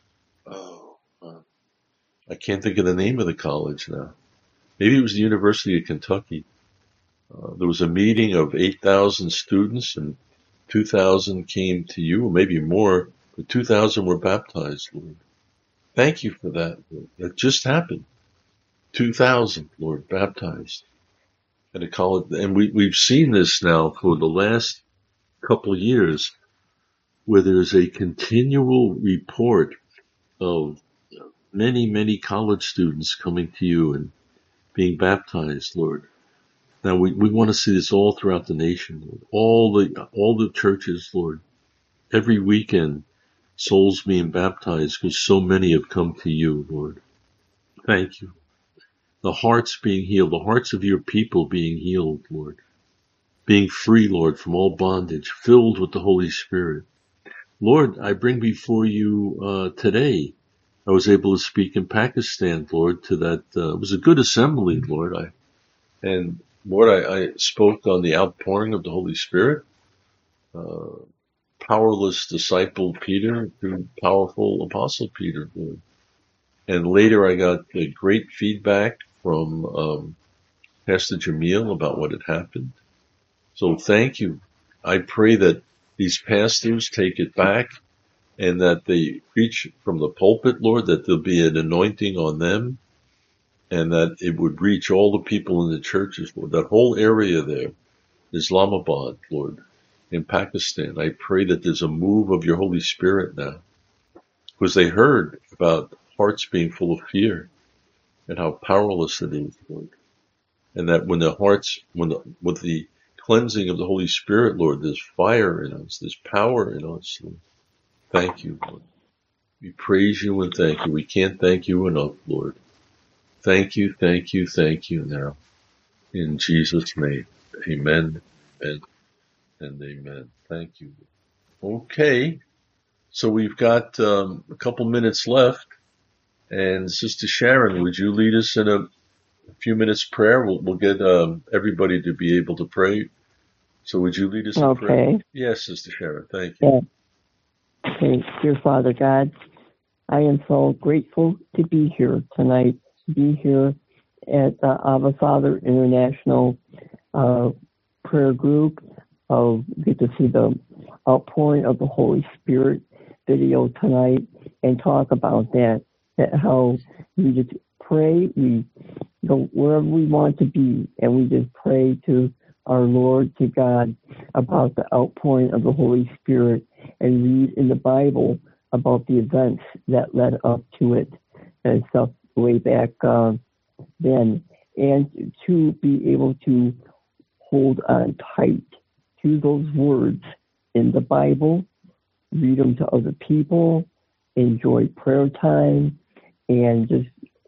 oh, uh, I can't think of the name of the college now. Maybe it was the University of Kentucky. Uh, there was a meeting of eight thousand students and two thousand came to you, or maybe more, but two thousand were baptized, Lord. Thank you for that, Lord. That just happened. two thousand, Lord, baptized at a college. And we, we've seen this now for the last couple of years, where there's a continual report of many, many college students coming to you and being baptized, Lord. Now we, we want to see this all throughout the nation, Lord. All the, all the churches, Lord. Every weekend, souls being baptized because so many have come to you, Lord. Thank you. The hearts being healed, the hearts of your people being healed, Lord. Being free, Lord, from all bondage, filled with the Holy Spirit. Lord, I bring before you uh, today, I was able to speak in Pakistan, Lord, to that, uh, it was a good assembly, Lord. I, and Lord, I, I spoke on the outpouring of the Holy Spirit, uh, powerless disciple Peter to powerful apostle Peter, Lord. And later I got uh, great feedback from um, Pastor Jamil about what had happened. So thank you. I pray that these pastors take it back and that they preach from the pulpit, Lord, that there'll be an anointing on them and that it would reach all the people in the churches, Lord. That whole area there, Islamabad, Lord, in Pakistan, I pray that there's a move of your Holy Spirit now, because they heard about hearts being full of fear and how powerless it is, Lord. And that when the hearts, when the, with the cleansing of the Holy Spirit, Lord, there's fire in us, there's power in us, Lord. Thank you, Lord. We praise you and thank you. We can't thank you enough, Lord. Thank you, thank you, thank you now. In Jesus' name, amen, amen, and amen. Thank you. Okay, so we've got um, a couple minutes left. And Sister Sharon, would you lead us in a, a few minutes prayer? We'll, we'll get um, everybody to be able to pray. So would you lead us in okay. prayer? Yes, Sister Sharon, thank you. Yeah. Okay, dear Father God, I am so grateful to be here tonight, to be here at the Abba Father International uh, Prayer Group. I'll get to see the outpouring of the Holy Spirit video tonight and talk about that. That how we just pray, we go wherever we want to be, and we just pray to our Lord, to God, about the outpouring of the Holy Spirit, and read in the Bible about the events that led up to it and stuff way back uh, then, and to be able to hold on tight to those words in the Bible, read them to other people, enjoy prayer time, and just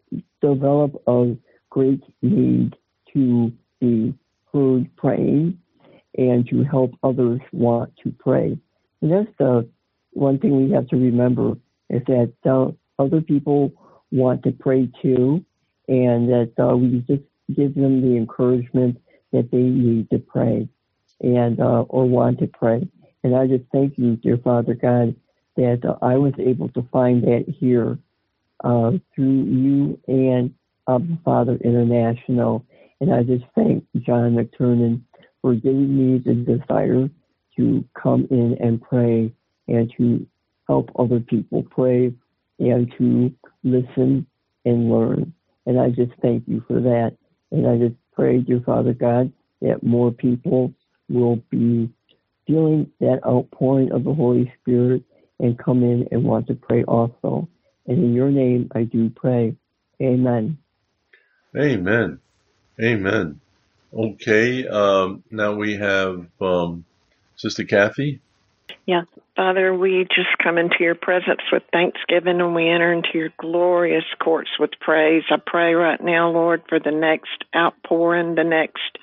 develop a great need to be heard praying and to help others want to pray. And that's the one thing we have to remember, is that uh, other people want to pray too, and that uh, we just give them the encouragement that they need to pray and uh, or want to pray. And I just thank you, dear Father God, that uh, I was able to find that here uh, through you and um, Father International. And I just thank John McTernan for giving me the desire to come in and pray and to help other people pray and to listen and learn. And I just thank you for that. And I just pray, dear Father God, that more people will be feeling that outpouring of the Holy Spirit and come in and want to pray also. And in your name I do pray. Amen. Amen. Amen. Okay, um, now we have um, Sister Kathy. Yeah. Father, we just come into your presence with thanksgiving, and we enter into your glorious courts with praise. I pray right now, Lord, for the next outpouring, the next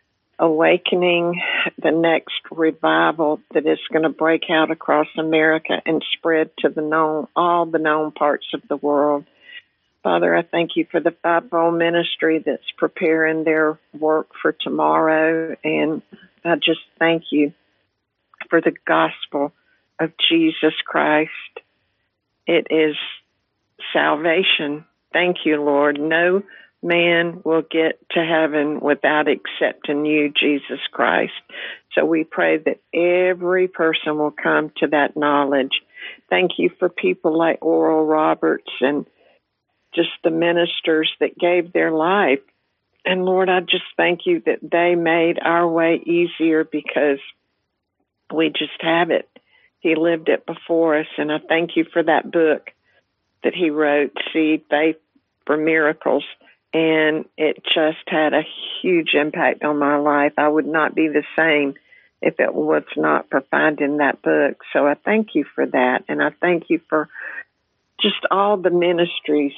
awakening, the next revival that is going to break out across America and spread to the known, all the known parts of the world. Father, I thank you for the fivefold ministry that's preparing their work for tomorrow, and I just thank you for the gospel of Jesus Christ. It is salvation. Thank you, Lord. No man will get to heaven without accepting you, Jesus Christ. So we pray that every person will come to that knowledge. Thank you for people like Oral Roberts and just the ministers that gave their life. And Lord, I just thank you that they made our way easier because we just have it. He lived it before us. And I thank you for that book that he wrote, Seed, Faith for Miracles. And it just had a huge impact on my life. I would not be the same if it was not for finding that book. So I thank you for that. And I thank you for just all the ministries,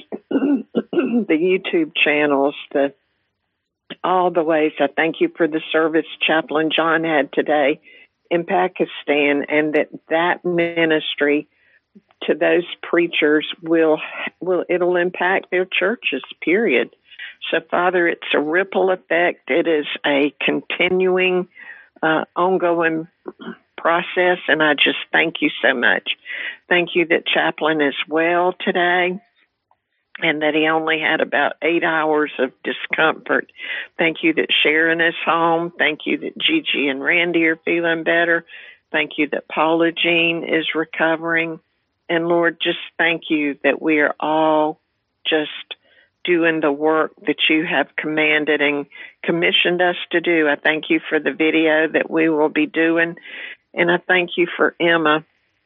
the YouTube channels, the all the ways. I thank you for the service Chaplain John had today in Pakistan, and that that ministry to those preachers will will it'll impact their churches, period. So, Father, it's a ripple effect. It is a continuing, uh, ongoing process, and I just thank you so much. Thank you that Chaplain is well today and that he only had about eight hours of discomfort. Thank you that Sharon is home. Thank you that Gigi and Randy are feeling better. Thank you that Paula Jean is recovering. And, Lord, just thank you that we are all just doing the work that you have commanded and commissioned us to do. I thank you for the video that we will be doing. And I thank you for Emma.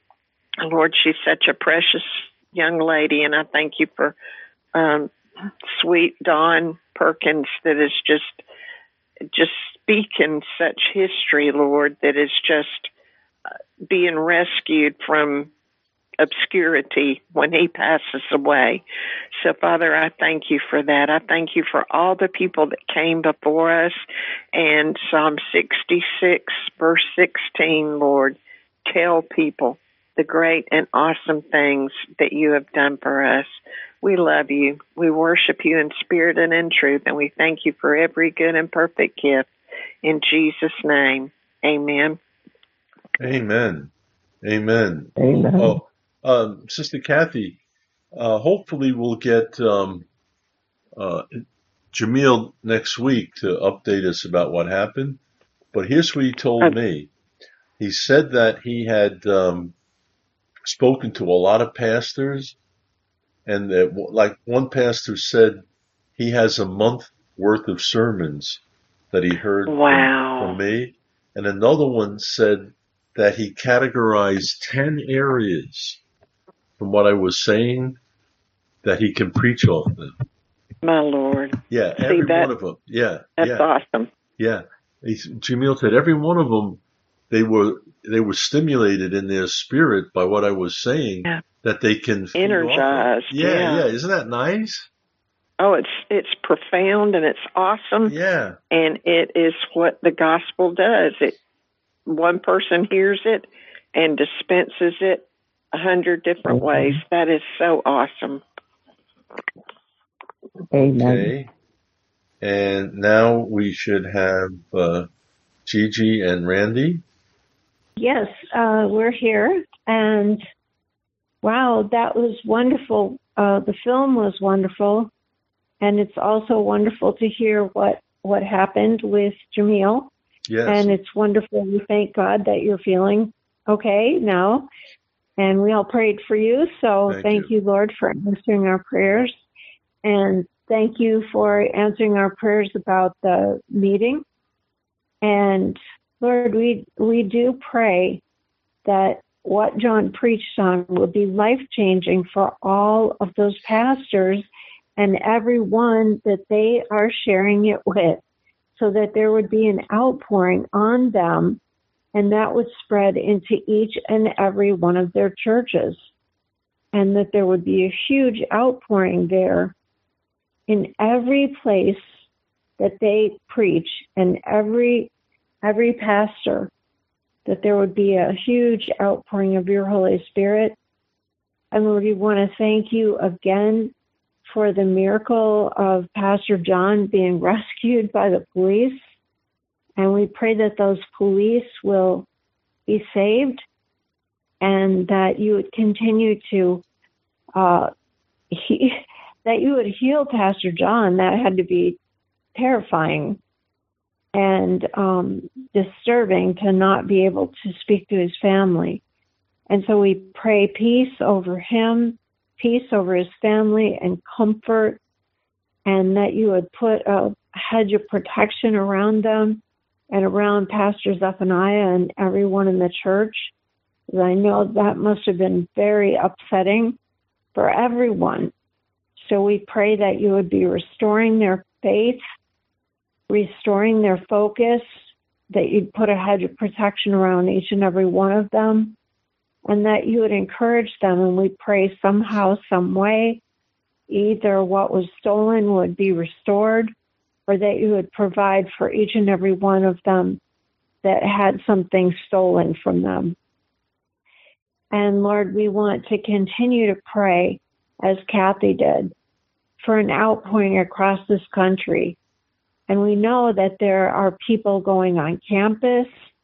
Lord, she's such a precious young lady. And I thank you for um, sweet Dawn Perkins that is just, just speaking such history, Lord, that is just being rescued from obscurity when he passes away. So, Father, I thank you for that. I thank you for all the people that came before us. And Psalm sixty-six, verse sixteen, Lord, tell people the great and awesome things that you have done for us. We love you. We worship you in spirit and in truth, and we thank you for every good and perfect gift. In Jesus' name, amen. Amen. Amen. Amen. Oh, um, Sister Kathy, uh, hopefully we'll get um, uh, Jamil next week to update us about what happened. But here's what he told okay. me. He said that he had um, spoken to a lot of pastors, and that, like one pastor said, he has a month worth of sermons that he heard wow. from, from me. And another one said that he categorized ten areas from what I was saying that he can preach off them. My Lord. Yeah, See, every that, one of them. Yeah. That's yeah. awesome. Yeah. He, Jamil said every one of them, they were they were stimulated in their spirit by what I was saying, yeah. that they can energize. Yeah, yeah, yeah. Isn't that nice? Oh, it's it's profound and it's awesome. Yeah. And it is what the gospel does. It one person hears it and dispenses it a hundred different ways. That is so awesome. Amen. Okay. And now we should have uh, Gigi and Randy. Yes, uh, we're here. And wow, that was wonderful. Uh, the film was wonderful. And it's also wonderful to hear what, what happened with Jamil. Yes. And it's wonderful. We thank God that you're feeling okay now. And we all prayed for you. So Thank thank you. you, Lord, for answering our prayers. And thank you for answering our prayers about the meeting. And Lord, we we do pray that what John preached on will be life-changing for all of those pastors and everyone that they are sharing it with, so that there would be an outpouring on them, and that would spread into each and every one of their churches, and that there would be a huge outpouring there in every place that they preach, and every every pastor, that there would be a huge outpouring of your Holy Spirit. And Lord, we want to thank you again for the miracle of Pastor John being rescued by the police. And we pray that those police will be saved, and that you would continue to, uh, he, that you would heal Pastor John. That had to be terrifying and um, disturbing to not be able to speak to his family. And so we pray peace over him, peace over his family, and comfort, and that you would put a hedge of protection around them and around Pastor Zephaniah and everyone in the church. I know that must have been very upsetting for everyone. So we pray that you would be restoring their faith, restoring their focus, that you'd put a hedge of protection around each and every one of them, and that you would encourage them. And we pray somehow, some way, either what was stolen would be restored, or that you would provide for each and every one of them that had something stolen from them. And Lord, we want to continue to pray, as Kathy did, for an outpouring across this country. And we know that there are people going on campus,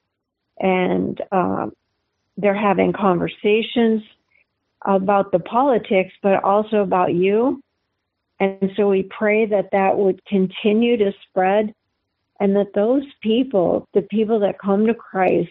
and uh, they're having conversations about the politics, but also about you. And so we pray that that would continue to spread, and that those people, the people that come to Christ,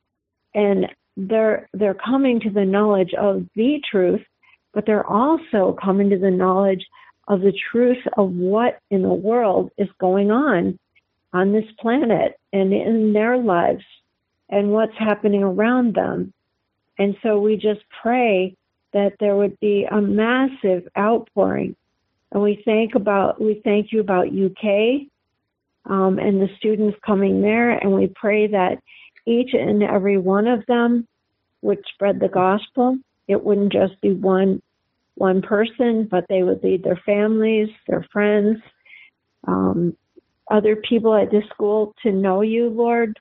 and they're they're coming to the knowledge of the truth, but they're also coming to the knowledge of the truth of what in the world is going on on this planet and in their lives and what's happening around them. And so we just pray that there would be a massive outpouring. And we thank about we thank you about U K um, and the students coming there, and we pray that each and every one of them would spread the gospel. It wouldn't just be one one person, but they would lead their families, their friends, um, other people at this school to know you, Lord.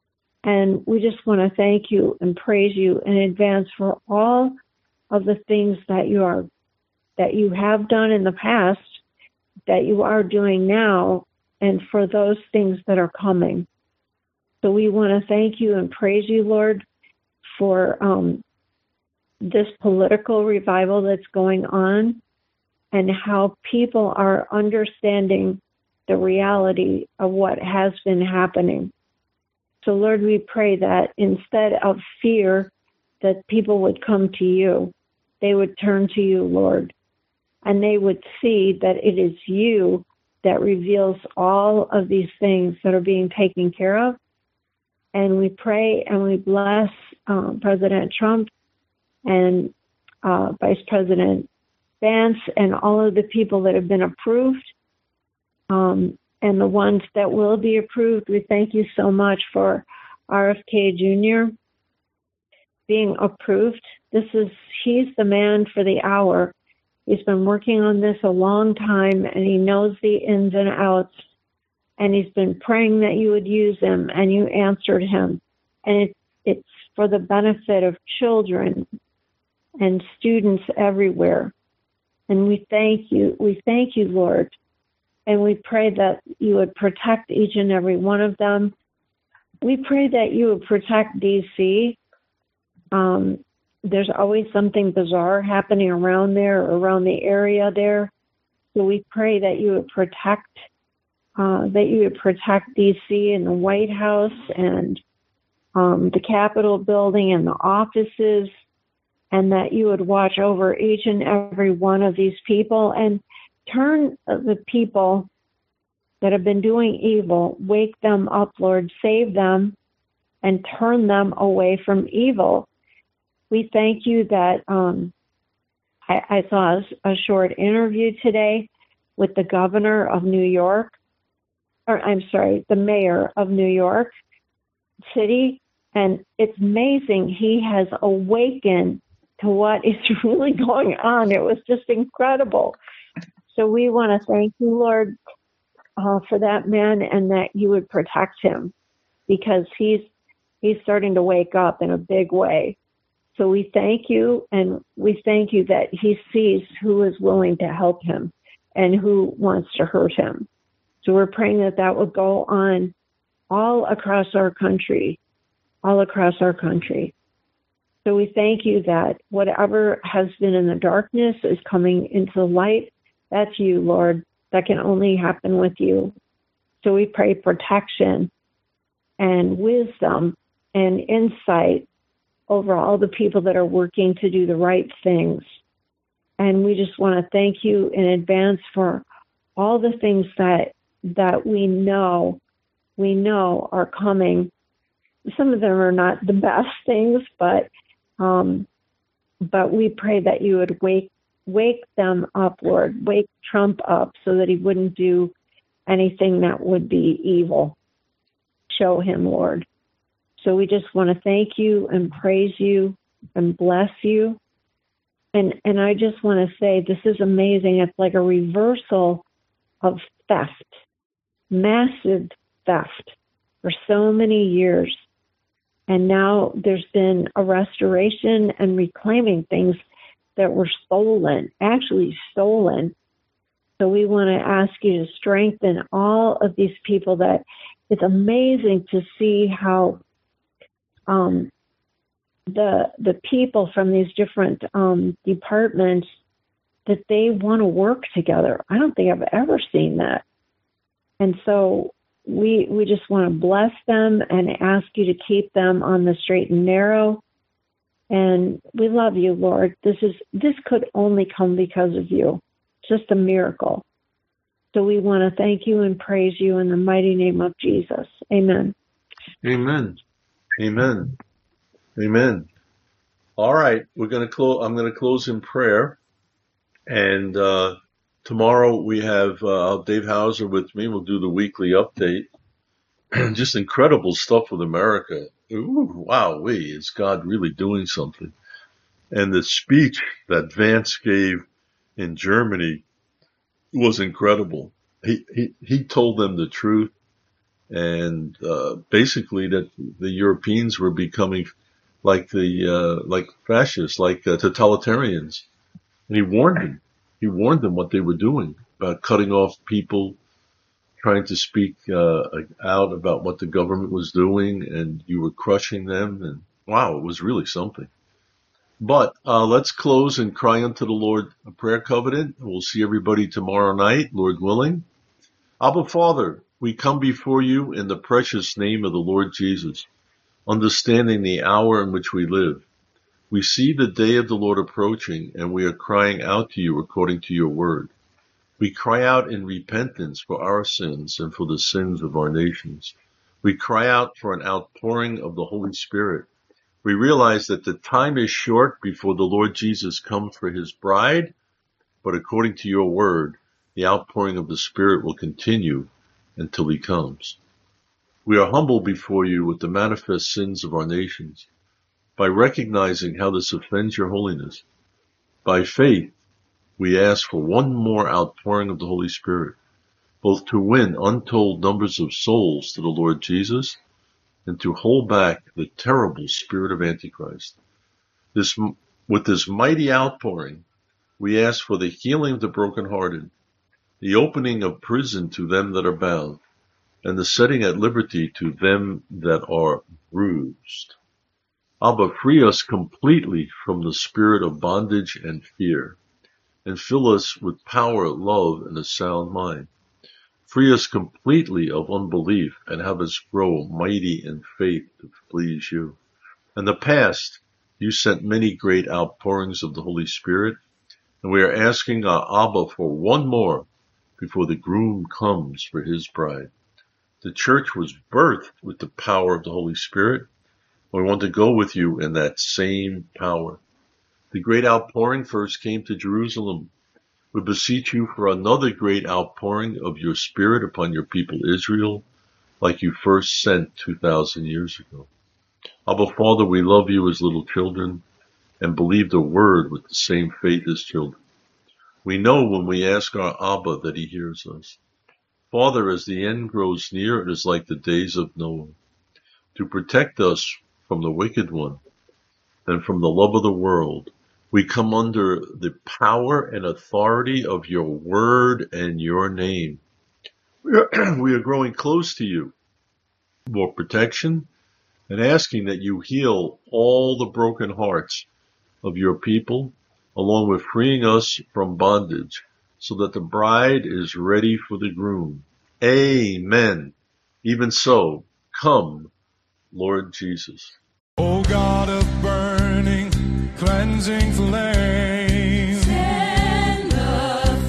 And we just want to thank you and praise you in advance for all of the things that you are, that you have done in the past, that you are doing now, and for those things that are coming. So we want to thank you and praise you, Lord, for um, this political revival that's going on, and how people are understanding the reality of what has been happening. So, Lord, we pray that instead of fear, that people would come to you. They would turn to you, Lord, and they would see that it is you that reveals all of these things that are being taken care of. And we pray and we bless um, President Trump and uh, Vice President Vance and all of the people that have been approved, um, and the ones that will be approved. We thank you so much for R F K Junior being approved. This is, he's the man for the hour. He's been working on this a long time, and he knows the ins and outs. And he's been praying that you would use him, and you answered him. And it, it's for the benefit of children and students everywhere. And we thank you. We thank you, Lord. And we pray that you would protect each and every one of them. We pray that you would protect D C. Um, there's always something bizarre happening around there, around the area there. So we pray that you would protect, uh, that you would protect D C and the White House and um, the Capitol building and the offices, and that you would watch over each and every one of these people and turn the people that have been doing evil, wake them up, Lord, save them, and turn them away from evil. We thank you that um, I, I saw a, a short interview today with the governor of New York, or I'm sorry, the mayor of New York City, and it's amazing. He has awakened to what is really going on. It was just incredible. So we want to thank you, Lord, uh, for that man, and that you would protect him, because he's he's starting to wake up in a big way. So we thank you, and we thank you that he sees who is willing to help him and who wants to hurt him. So we're praying that that would go on all across our country, all across our country. So we thank you that whatever has been in the darkness is coming into the light. That's you, Lord. That can only happen with you. So we pray protection and wisdom and insight over all the people that are working to do the right things. And we just want to thank you in advance for all the things that that we know, we know are coming. Some of them are not the best things, but um, but we pray that you would wake wake them up, Lord. Wake Trump up so that he wouldn't do anything that would be evil. Show him, Lord. So we just want to thank you and praise you and bless you. And and I just want to say this is amazing. It's like a reversal of theft, massive theft for so many years. And now there's been a restoration and reclaiming things that were stolen, actually stolen. So we want to ask you to strengthen all of these people. That it's amazing to see how um, the the people from these different um, departments, that they want to work together. I don't think I've ever seen that. And so we we just want to bless them and ask you to keep them on the straight and narrow. And we love you, Lord. This is this could only come because of you. It's just a miracle. So we want to thank you and praise you in the mighty name of Jesus. Amen. Amen. Amen. Amen. All right, we're going to close. I'm going to close in prayer, and uh, tomorrow we have uh, Dave Hauser with me. We'll do the weekly update. Just incredible stuff with America. Ooh, wow, wee, is God really doing something? And the speech that Vance gave in Germany was incredible. He he, he told them the truth, and uh, basically that the Europeans were becoming like the uh, like fascists, like uh, totalitarians. And he warned them. He warned them what they were doing about cutting off people, trying to speak uh, out about what the government was doing, and you were crushing them. And wow, it was really something. But uh, let's close and cry unto the Lord a prayer covenant. We'll see everybody tomorrow night, Lord willing. Abba Father, we come before you in the precious name of the Lord Jesus, understanding the hour in which we live. We see the day of the Lord approaching, and we are crying out to you according to your word. We cry out in repentance for our sins and for the sins of our nations. We cry out for an outpouring of the Holy Spirit. We realize that the time is short before the Lord Jesus comes for his bride, but according to your word, the outpouring of the Spirit will continue until he comes. We are humble before you with the manifest sins of our nations, by recognizing how this offends your holiness. By faith, we ask for one more outpouring of the Holy Spirit, both to win untold numbers of souls to the Lord Jesus and to hold back the terrible spirit of Antichrist. This, with this mighty outpouring, we ask for the healing of the brokenhearted, the opening of prison to them that are bound, and the setting at liberty to them that are bruised. Abba, free us completely from the spirit of bondage and fear, and fill us with power, love, and a sound mind. Free us completely of unbelief and have us grow mighty in faith to please you. In the past, you sent many great outpourings of the Holy Spirit, and we are asking our Abba for one more before the groom comes for his bride. The church was birthed with the power of the Holy Spirit. We want to go with you in that same power. The great outpouring first came to Jerusalem. We beseech you for another great outpouring of your Spirit upon your people Israel, like you first sent two thousand years ago. Abba, Father, we love you as little children and believe the word with the same faith as children. We know when we ask our Abba that he hears us. Father, as the end grows near, it is like the days of Noah. To protect us from the wicked one and from the love of the world, we come under the power and authority of your word and your name. We are, we are growing close to you for protection and asking that you heal all the broken hearts of your people, along with freeing us from bondage, so that the bride is ready for the groom. Amen. Even so, come, Lord Jesus. O God of burning, cleansing flame, send the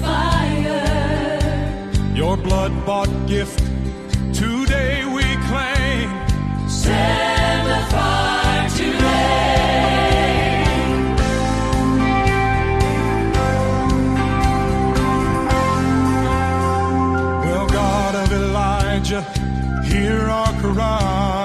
fire. Your blood-bought gift today we claim. Send the fire today. Well, God of Elijah, hear our cry.